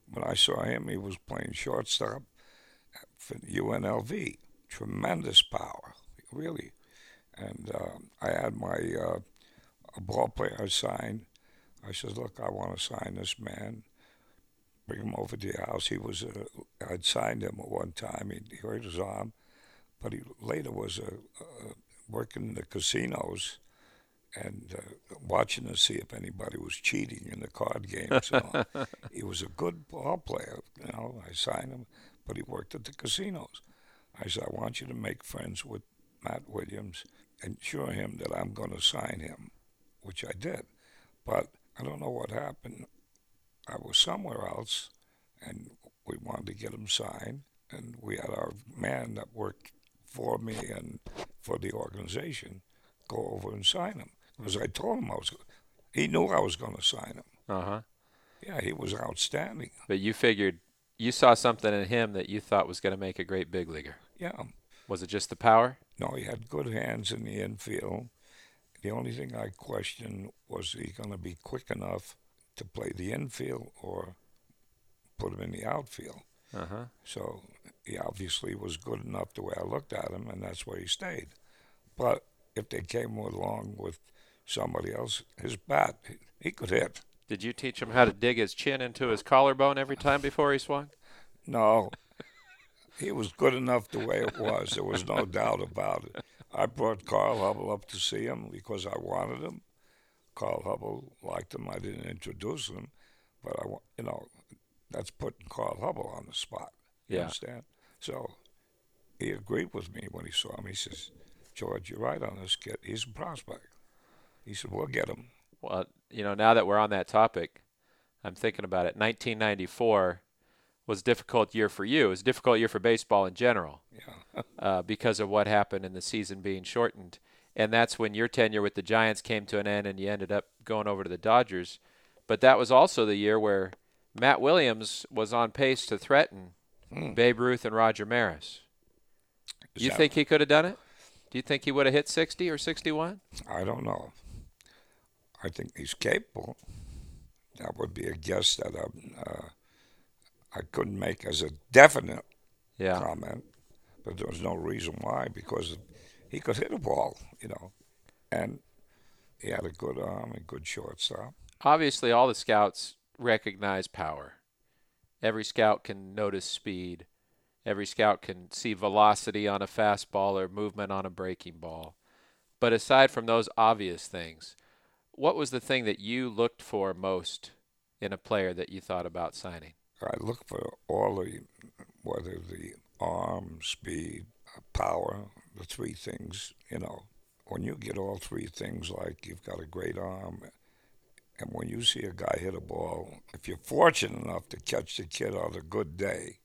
[SPEAKER 3] when I saw him, he was playing shortstop for U N L V. Tremendous power, really. And uh, I had my uh, a ball player I signed. I said, look, I want to sign this man. Bring him over to your house. He was, uh, I'd signed him at one time. He, he hurt his arm, but he later was uh, uh, working in the casinos and uh, watching to see if anybody was cheating in the card games. And all. He was a good ball player, you know. I signed him, but he worked at the casinos. I said, I want you to make friends with Matt Williams and assure him that I'm going to sign him, which I did. But I don't know what happened. I was somewhere else, and we wanted to get him signed, and we had our man that worked for me and for the organization go over and sign him. Because I told him I was, he knew I was going to sign him.
[SPEAKER 2] Uh-huh.
[SPEAKER 3] Yeah, he was outstanding.
[SPEAKER 2] But you figured, you saw something in him that you thought was going to make a great big leaguer.
[SPEAKER 3] Yeah.
[SPEAKER 2] Was it just the power?
[SPEAKER 3] No, he had good hands in the infield. The only thing I questioned was he going to be quick enough to play the infield or put him in the outfield.
[SPEAKER 2] Uh-huh.
[SPEAKER 3] So he obviously was good enough the way I looked at him, and that's where he stayed. But if they came along with somebody else, his bat, he could hit.
[SPEAKER 2] Did you teach him how to dig his chin into his collarbone every time before he swung?
[SPEAKER 3] No. He was good enough the way it was. There was no doubt about it. I brought Carl Hubbell up to see him because I wanted him. Carl Hubbell liked him. I didn't introduce him, but I, you know, that's putting Carl Hubbell on the spot. You
[SPEAKER 2] yeah.
[SPEAKER 3] understand? So he agreed with me when he saw him. He says, George, you're right on this kid. He's a prospect. He said, we'll get him.
[SPEAKER 2] Well, you know, now that we're on that topic, I'm thinking about it. nineteen ninety-four was a difficult year for you. It was a difficult year for baseball in general.
[SPEAKER 3] Yeah.
[SPEAKER 2] uh, because of what happened in the season being shortened. And that's when your tenure with the Giants came to an end and you ended up going over to the Dodgers. But that was also the year where Matt Williams was on pace to threaten hmm. Babe Ruth and Roger Maris. Do you think he could have done it? Do you think he would have hit sixty or sixty-one?
[SPEAKER 3] I don't know. I think he's capable. That would be a guess that I'm, uh, I couldn't make as a definite
[SPEAKER 2] yeah.
[SPEAKER 3] comment. But there was no reason why, because he could hit a ball, you know, and he had a good arm and good shortstop.
[SPEAKER 2] Obviously, all the scouts recognize power. Every scout can notice speed. Every scout can see velocity on a fastball or movement on a breaking ball. But aside from those obvious things, what was the thing that you looked for most in a player that you thought about signing?
[SPEAKER 3] I looked for all the, whether the arm, speed, power, the three things, you know. When you get all three things, like you've got a great arm, and when you see a guy hit a ball, if you're fortunate enough to catch the kid on a good day,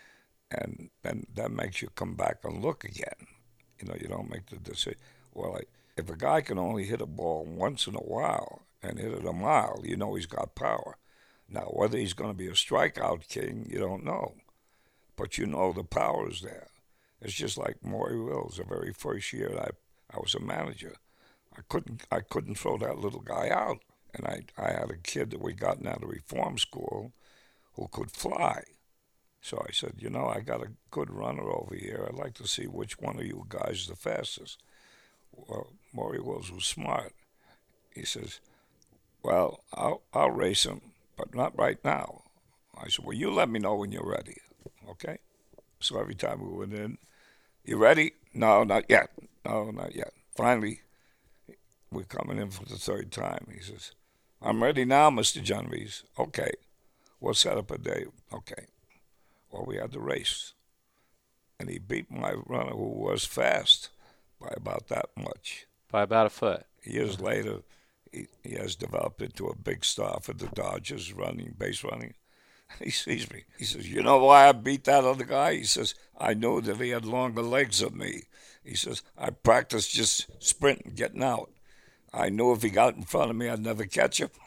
[SPEAKER 3] and then that makes you come back and look again. You know, you don't make the decision. Well, like, if a guy can only hit a ball once in a while and hit it a mile, you know he's got power. Now, whether he's going to be a strikeout king, you don't know. But you know the power is there. It's just like Maury Wills. The very first year I I was a manager, I couldn't I couldn't throw that little guy out. And I, I had a kid that we got out of reform school who could fly. So I said, you know, I got a good runner over here. I'd like to see which one of you guys is the fastest. Well, Maury Wills was smart. He says, well, I'll, I'll race him, but not right now. I said, well, you let me know when you're ready, okay? So every time we went in, you ready? No, not yet. No, not yet. Finally, we're coming in for the third time. He says, I'm ready now, Mister Genovese. Okay. We'll set up a day. Okay. Well, we had the race. And he beat my runner, who was fast, by about that much.
[SPEAKER 2] By about a foot.
[SPEAKER 3] Years later, he, he has developed into a big star for the Dodgers, running, base running. He sees me. He says, you know why I beat that other guy? He says, I knew that he had longer legs than me. He says, I practiced just sprinting, getting out. I knew if he got in front of me, I'd never catch him.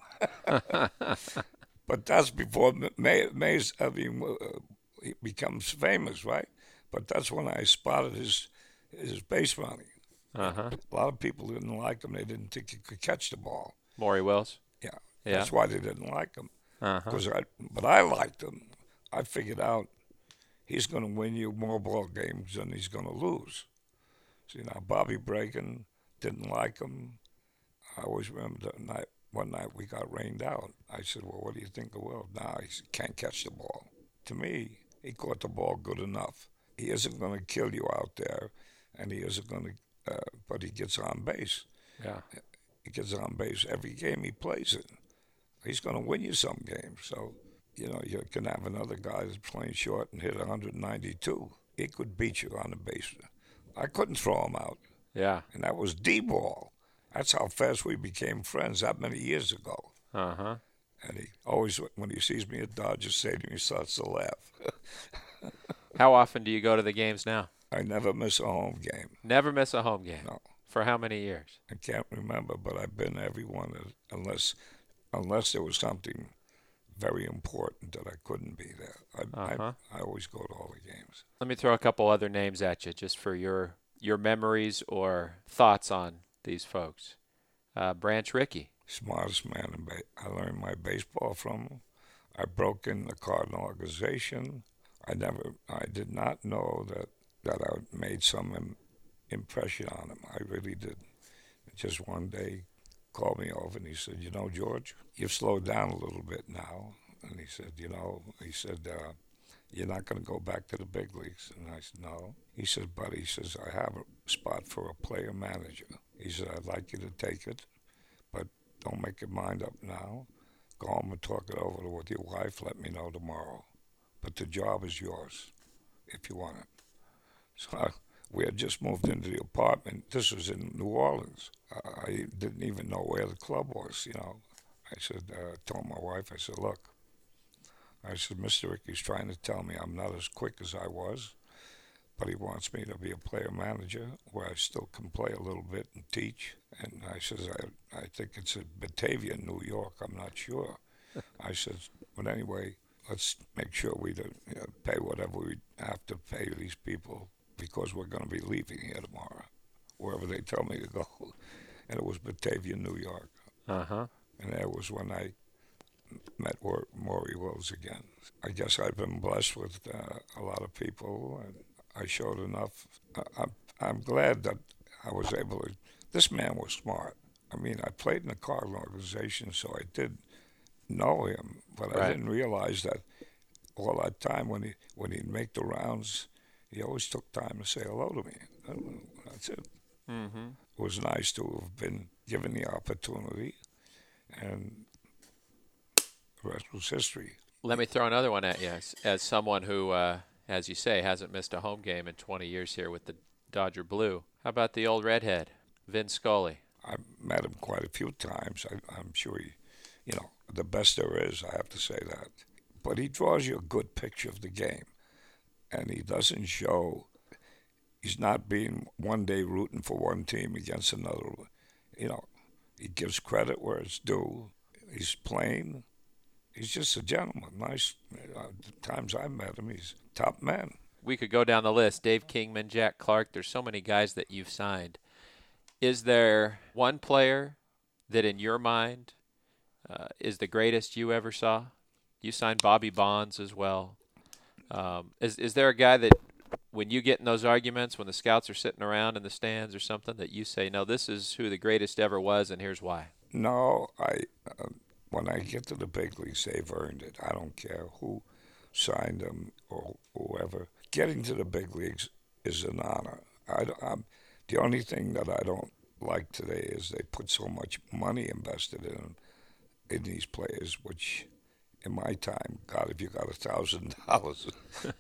[SPEAKER 3] But that's before May, Mays, I mean, uh, he becomes famous, right? But that's when I spotted his his base running.
[SPEAKER 2] Uh-huh.
[SPEAKER 3] A lot of people didn't like him. They didn't think he could catch the ball.
[SPEAKER 2] Maury Wills?
[SPEAKER 3] Yeah.
[SPEAKER 2] yeah.
[SPEAKER 3] That's why they didn't like him. Because I, but I liked him. I figured out he's going to win you more ball games than he's going to lose. So, you know, Bobby Bragan didn't like him. I always remember that night. One night we got rained out. I said, well, what do you think of Will? Nah, he can't catch the ball. To me, he caught the ball good enough. He isn't going to kill you out there, and he isn't going to, uh, but he gets on base.
[SPEAKER 2] Yeah.
[SPEAKER 3] He gets on base every game he plays in. He's going to win you some games. So, you know, you can have another guy that's playing short and hit one ninety-two. He could beat you on the base. I couldn't throw him out.
[SPEAKER 2] Yeah.
[SPEAKER 3] And that was D-ball. That's how fast we became friends that many years ago.
[SPEAKER 2] Uh-huh.
[SPEAKER 3] And he always, when he sees me at Dodger Stadium, he starts to laugh.
[SPEAKER 2] How often do you go to the games now?
[SPEAKER 3] I never miss a home game.
[SPEAKER 2] Never miss a home game?
[SPEAKER 3] No.
[SPEAKER 2] For how many years?
[SPEAKER 3] I can't remember, but I've been to every one, unless, unless there was something very important that I couldn't be there. I,
[SPEAKER 2] uh-huh.
[SPEAKER 3] I, I always go to all the games.
[SPEAKER 2] Let me throw a couple other names at you just for your, your memories or thoughts on these folks. Uh, Branch Rickey.
[SPEAKER 3] Smartest man in ba- I learned my baseball from him. I broke in the Cardinal organization. I never, I did not know that, that I made some im- impression on him. I really did. Just one day, called me over and he said, you know, George, you've slowed down a little bit now. And he said, you know, he said, uh, you're not going to go back to the big leagues. And I said, no. He said, but he says, I have a spot for a player manager. He said, I'd like you to take it, but don't make your mind up now. Go home and talk it over with your wife. Let me know tomorrow. But the job is yours if you want it. So I, we had just moved into the apartment. This was in New Orleans. Uh, I didn't even know where the club was, you know. I said, uh, told my wife, I said, look, I said, Mister Rickey's trying to tell me I'm not as quick as I was, but he wants me to be a player manager where I still can play a little bit and teach. And I says, I, I think it's at Batavia, New York. I'm not sure. I said, but anyway, let's make sure we do, you know, pay whatever we have to pay these people because we're going to be leaving here tomorrow, wherever they tell me to go. And it was Batavia, New York.
[SPEAKER 2] Uh-huh.
[SPEAKER 3] And that was when I met Maury Wills again. I guess I've been blessed with uh, a lot of people, and I showed enough. I, I'm, I'm glad that I was able to. This man was smart. I mean, I played in the Cardinal organization, so I did know him, but
[SPEAKER 2] right.
[SPEAKER 3] I didn't realize that all that time when he when he'd make the rounds, he always took time to say hello to me. That's it.
[SPEAKER 2] Mm-hmm.
[SPEAKER 3] It was nice to have been given the opportunity, and the rest was history.
[SPEAKER 2] Let me throw another one at you. As, as someone who, uh, as you say, hasn't missed a home game in twenty years here with the Dodger Blue, how about the old redhead, Vin Scully?
[SPEAKER 3] I've met him quite a few times. I, I'm sure he, you know, the best there is, I have to say that. But he draws you a good picture of the game, and he doesn't show, he's not being one day rooting for one team against another. You know, he gives credit where it's due. He's plain. He's just a gentleman. Nice. Uh, the times I met him, he's a top man.
[SPEAKER 2] We could go down the list. Dave Kingman, Jack Clark. There's so many guys that you've signed. Is there one player that in your mind uh, is the greatest you ever saw? You signed Bobby Bonds as well. Um, is is there a guy that when you get in those arguments, when the scouts are sitting around in the stands or something, that you say, no, this is who the greatest ever was and here's why?
[SPEAKER 3] No, I uh, when I get to the big leagues, they've earned it. I don't care who signed them or whoever. Getting to the big leagues is an honor. I, I'm, the only thing that I don't like today is they put so much money invested in them, in these players, which in my time, God, if you got a thousand dollars,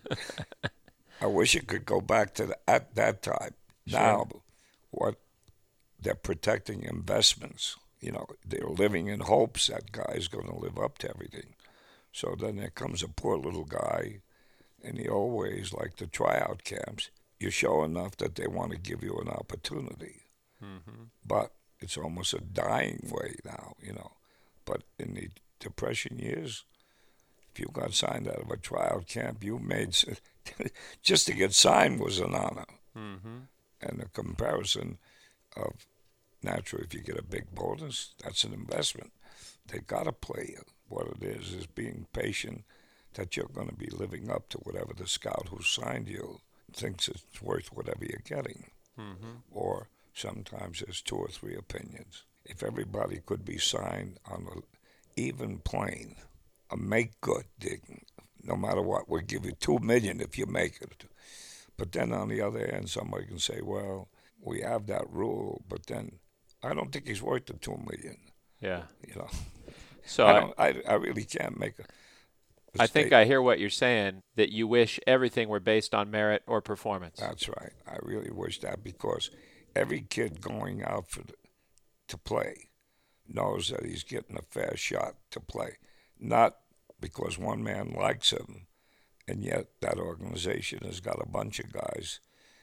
[SPEAKER 3] I wish it could go back to the, at that time.
[SPEAKER 2] Sure.
[SPEAKER 3] Now, what they're protecting investments. You know, they're living in hopes that guy's going to live up to everything. So then there comes a poor little guy in the old ways, like the tryout camps. You show enough that they want to give you an opportunity.
[SPEAKER 2] Mm-hmm.
[SPEAKER 3] But it's almost a dying way now, you know. But in the Depression years, if you got signed out of a tryout camp, you made just to get signed was an honor.
[SPEAKER 2] Mm-hmm.
[SPEAKER 3] And the comparison of naturally, if you get a big bonus, that's an investment. They got to play you. what it is, is being patient that you're going to be living up to whatever the scout who signed you thinks it's worth whatever you're getting.
[SPEAKER 2] Mm-hmm.
[SPEAKER 3] Or sometimes there's two or three opinions. If everybody could be signed on an even plane, a make good thing, no matter what, we'll give you two million if you make it. But then on the other hand, somebody can say, well, we have that rule, but then I don't think he's worth the two million.
[SPEAKER 2] Yeah.
[SPEAKER 3] You know.
[SPEAKER 2] So
[SPEAKER 3] I,
[SPEAKER 2] I,
[SPEAKER 3] don't, I, I really can't make a, a
[SPEAKER 2] I think
[SPEAKER 3] statement.
[SPEAKER 2] I hear what you're saying, that you wish everything were based on merit or performance.
[SPEAKER 3] That's right. I really wish that, because every kid going out for the, to play knows that he's getting a fair shot to play, not because one man likes him, and yet that organization has got a bunch of guys,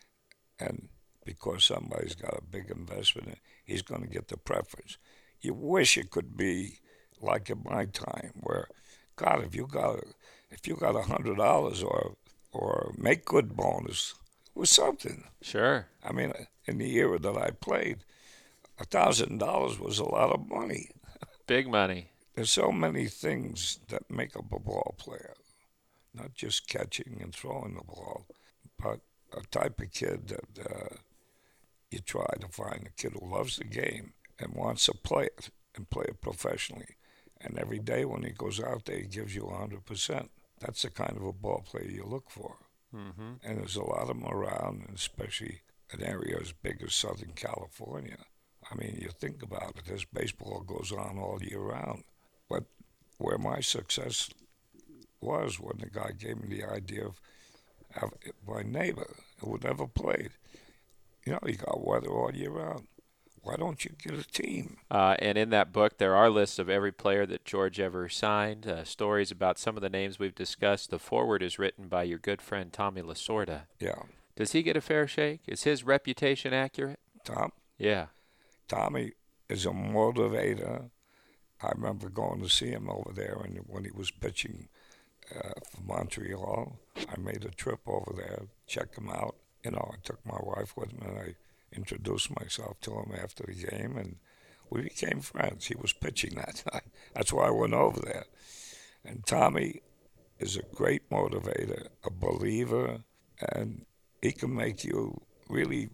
[SPEAKER 3] and because somebody's got a big investment in it, he's going to get the preference. You wish it could be like in my time, where, God, if you got a, if you got a hundred dollars or or make good bonus, it was something.
[SPEAKER 2] Sure.
[SPEAKER 3] I mean, in the era that I played, a thousand dollars was a lot of money.
[SPEAKER 2] Big money.
[SPEAKER 3] There's so many things that make up a ball player, not just catching and throwing the ball, but a type of kid that uh, you try to find, a kid who loves the game and wants to play it and play it professionally. And every day when he goes out there, he gives you one hundred percent. That's the kind of a ball player you look for.
[SPEAKER 2] Mm-hmm.
[SPEAKER 3] And there's a lot of them around, and especially an area as big as Southern California. I mean, you think about it, this baseball goes on all year round. But where my success was, when the guy gave me the idea of, of my neighbor who never played, you know, you got weather all year round. Why don't you get a team?
[SPEAKER 2] Uh, and in that book, there are lists of every player that George ever signed, uh, stories about some of the names we've discussed. The foreword is written by your good friend Tommy Lasorda.
[SPEAKER 3] Yeah.
[SPEAKER 2] Does he get a fair shake? Is his reputation accurate?
[SPEAKER 3] Tom?
[SPEAKER 2] Yeah.
[SPEAKER 3] Tommy is a motivator. I remember going to see him over there, and when he was pitching uh, for Montreal, I made a trip over there, check him out. You know, I took my wife with me, and I introduced myself to him after the game, and we became friends. He was pitching that night. That's why I went over there. And Tommy is a great motivator, a believer, and he can make you really,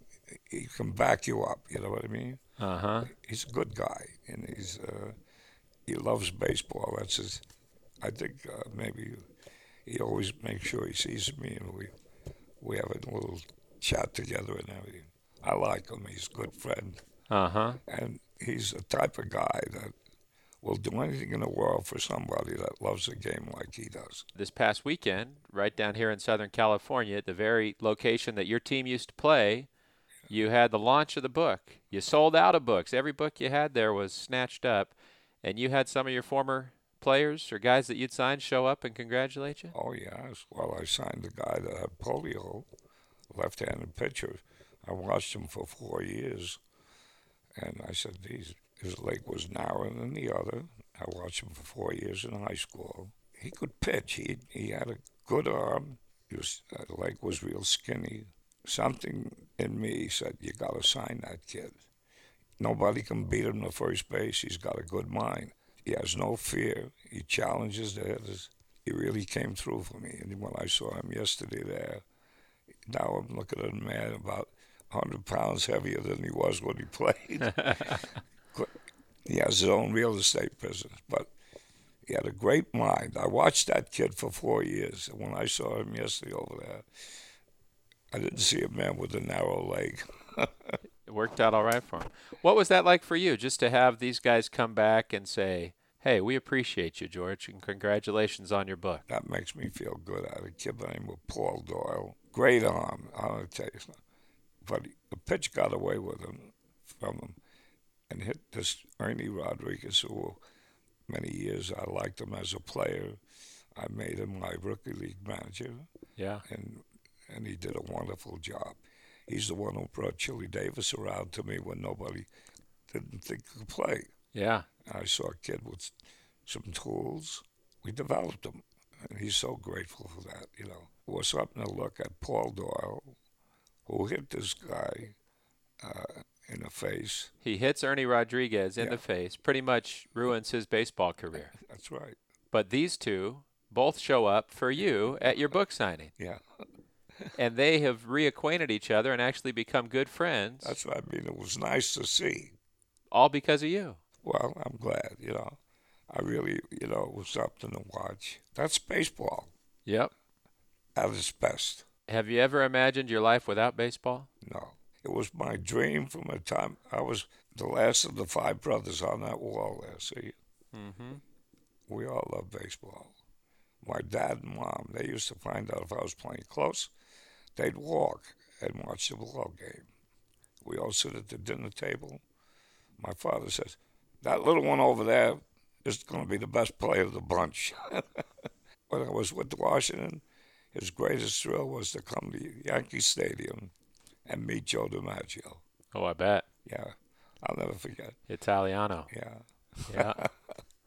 [SPEAKER 3] he can back you up, you know what I mean?
[SPEAKER 2] Uh-huh.
[SPEAKER 3] He's a good guy, and he's uh, he loves baseball. That's his, I think uh, maybe he always makes sure he sees me, and we, we have a little chat together and everything. I like him. He's a good friend.
[SPEAKER 2] Uh-huh.
[SPEAKER 3] And he's the type of guy that will do anything in the world for somebody that loves the game like he does.
[SPEAKER 2] This past weekend, right down here in Southern California, at the very location that your team used to play, you had the launch of the book. You sold out of books. Every book you had there was snatched up. And you had some of your former players or guys that you'd signed show up and congratulate you?
[SPEAKER 3] Oh, yes. Well, I signed the guy that had polio, left-handed pitcher. I watched him for four years, and I said, He's, his leg was narrower than the other. I watched him for four years in high school. He could pitch. He he had a good arm. His uh, leg was real skinny. Something in me said, you got to sign that kid. Nobody can beat him to first base. He's got a good mind. He has no fear. He challenges the hitters. He really came through for me. And when I saw him yesterday there, now I'm looking at a man about one hundred pounds heavier than he was when he played. He has his own real estate business, but he had a great mind. I watched that kid for four years, and when I saw him yesterday over there, I didn't see a man with a narrow leg.
[SPEAKER 2] It worked out all right for him. What was that like for you, just to have these guys come back and say, hey, we appreciate you, George, and congratulations on your book?
[SPEAKER 3] That makes me feel good. I had a kid by the name of Paul Doyle. Great arm, I want to tell you something. But the pitch got away with him, from him, and hit this Ernie Rodriguez, who many years I liked him as a player. I made him my rookie league manager.
[SPEAKER 2] Yeah.
[SPEAKER 3] And and he did a wonderful job. He's the one who brought Chili Davis around to me when nobody didn't think he could play.
[SPEAKER 2] Yeah.
[SPEAKER 3] And I saw a kid with some tools. We developed him, and he's so grateful for that, you know. It was something to look at. Paul Doyle, who hit this guy uh, in the face.
[SPEAKER 2] He hits Ernie Rodriguez in
[SPEAKER 3] Yeah.
[SPEAKER 2] the face, pretty much ruins his baseball career.
[SPEAKER 3] That's right.
[SPEAKER 2] But these two both show up for you at your book signing.
[SPEAKER 3] Yeah.
[SPEAKER 2] And they have reacquainted each other and actually become good friends.
[SPEAKER 3] That's what I mean. It was nice to see.
[SPEAKER 2] All because of you.
[SPEAKER 3] Well, I'm glad, you know. I really, you know, it was something to watch. That's baseball.
[SPEAKER 2] Yep.
[SPEAKER 3] At its best.
[SPEAKER 2] Have you ever imagined your life without baseball?
[SPEAKER 3] No. It was my dream from the time I was the last of the five brothers on that wall there, see?
[SPEAKER 2] Mm-hmm.
[SPEAKER 3] We all love baseball. My dad and mom, they used to find out if I was playing close, they'd walk and watch the ball game. We all sit at the dinner table. My father says, that little one over there is going to be the best player of the bunch. When I was with Washington, his greatest thrill was to come to Yankee Stadium and meet Joe DiMaggio.
[SPEAKER 2] Oh, I bet.
[SPEAKER 3] Yeah, I'll never forget.
[SPEAKER 2] Italiano.
[SPEAKER 3] Yeah.
[SPEAKER 2] Yeah.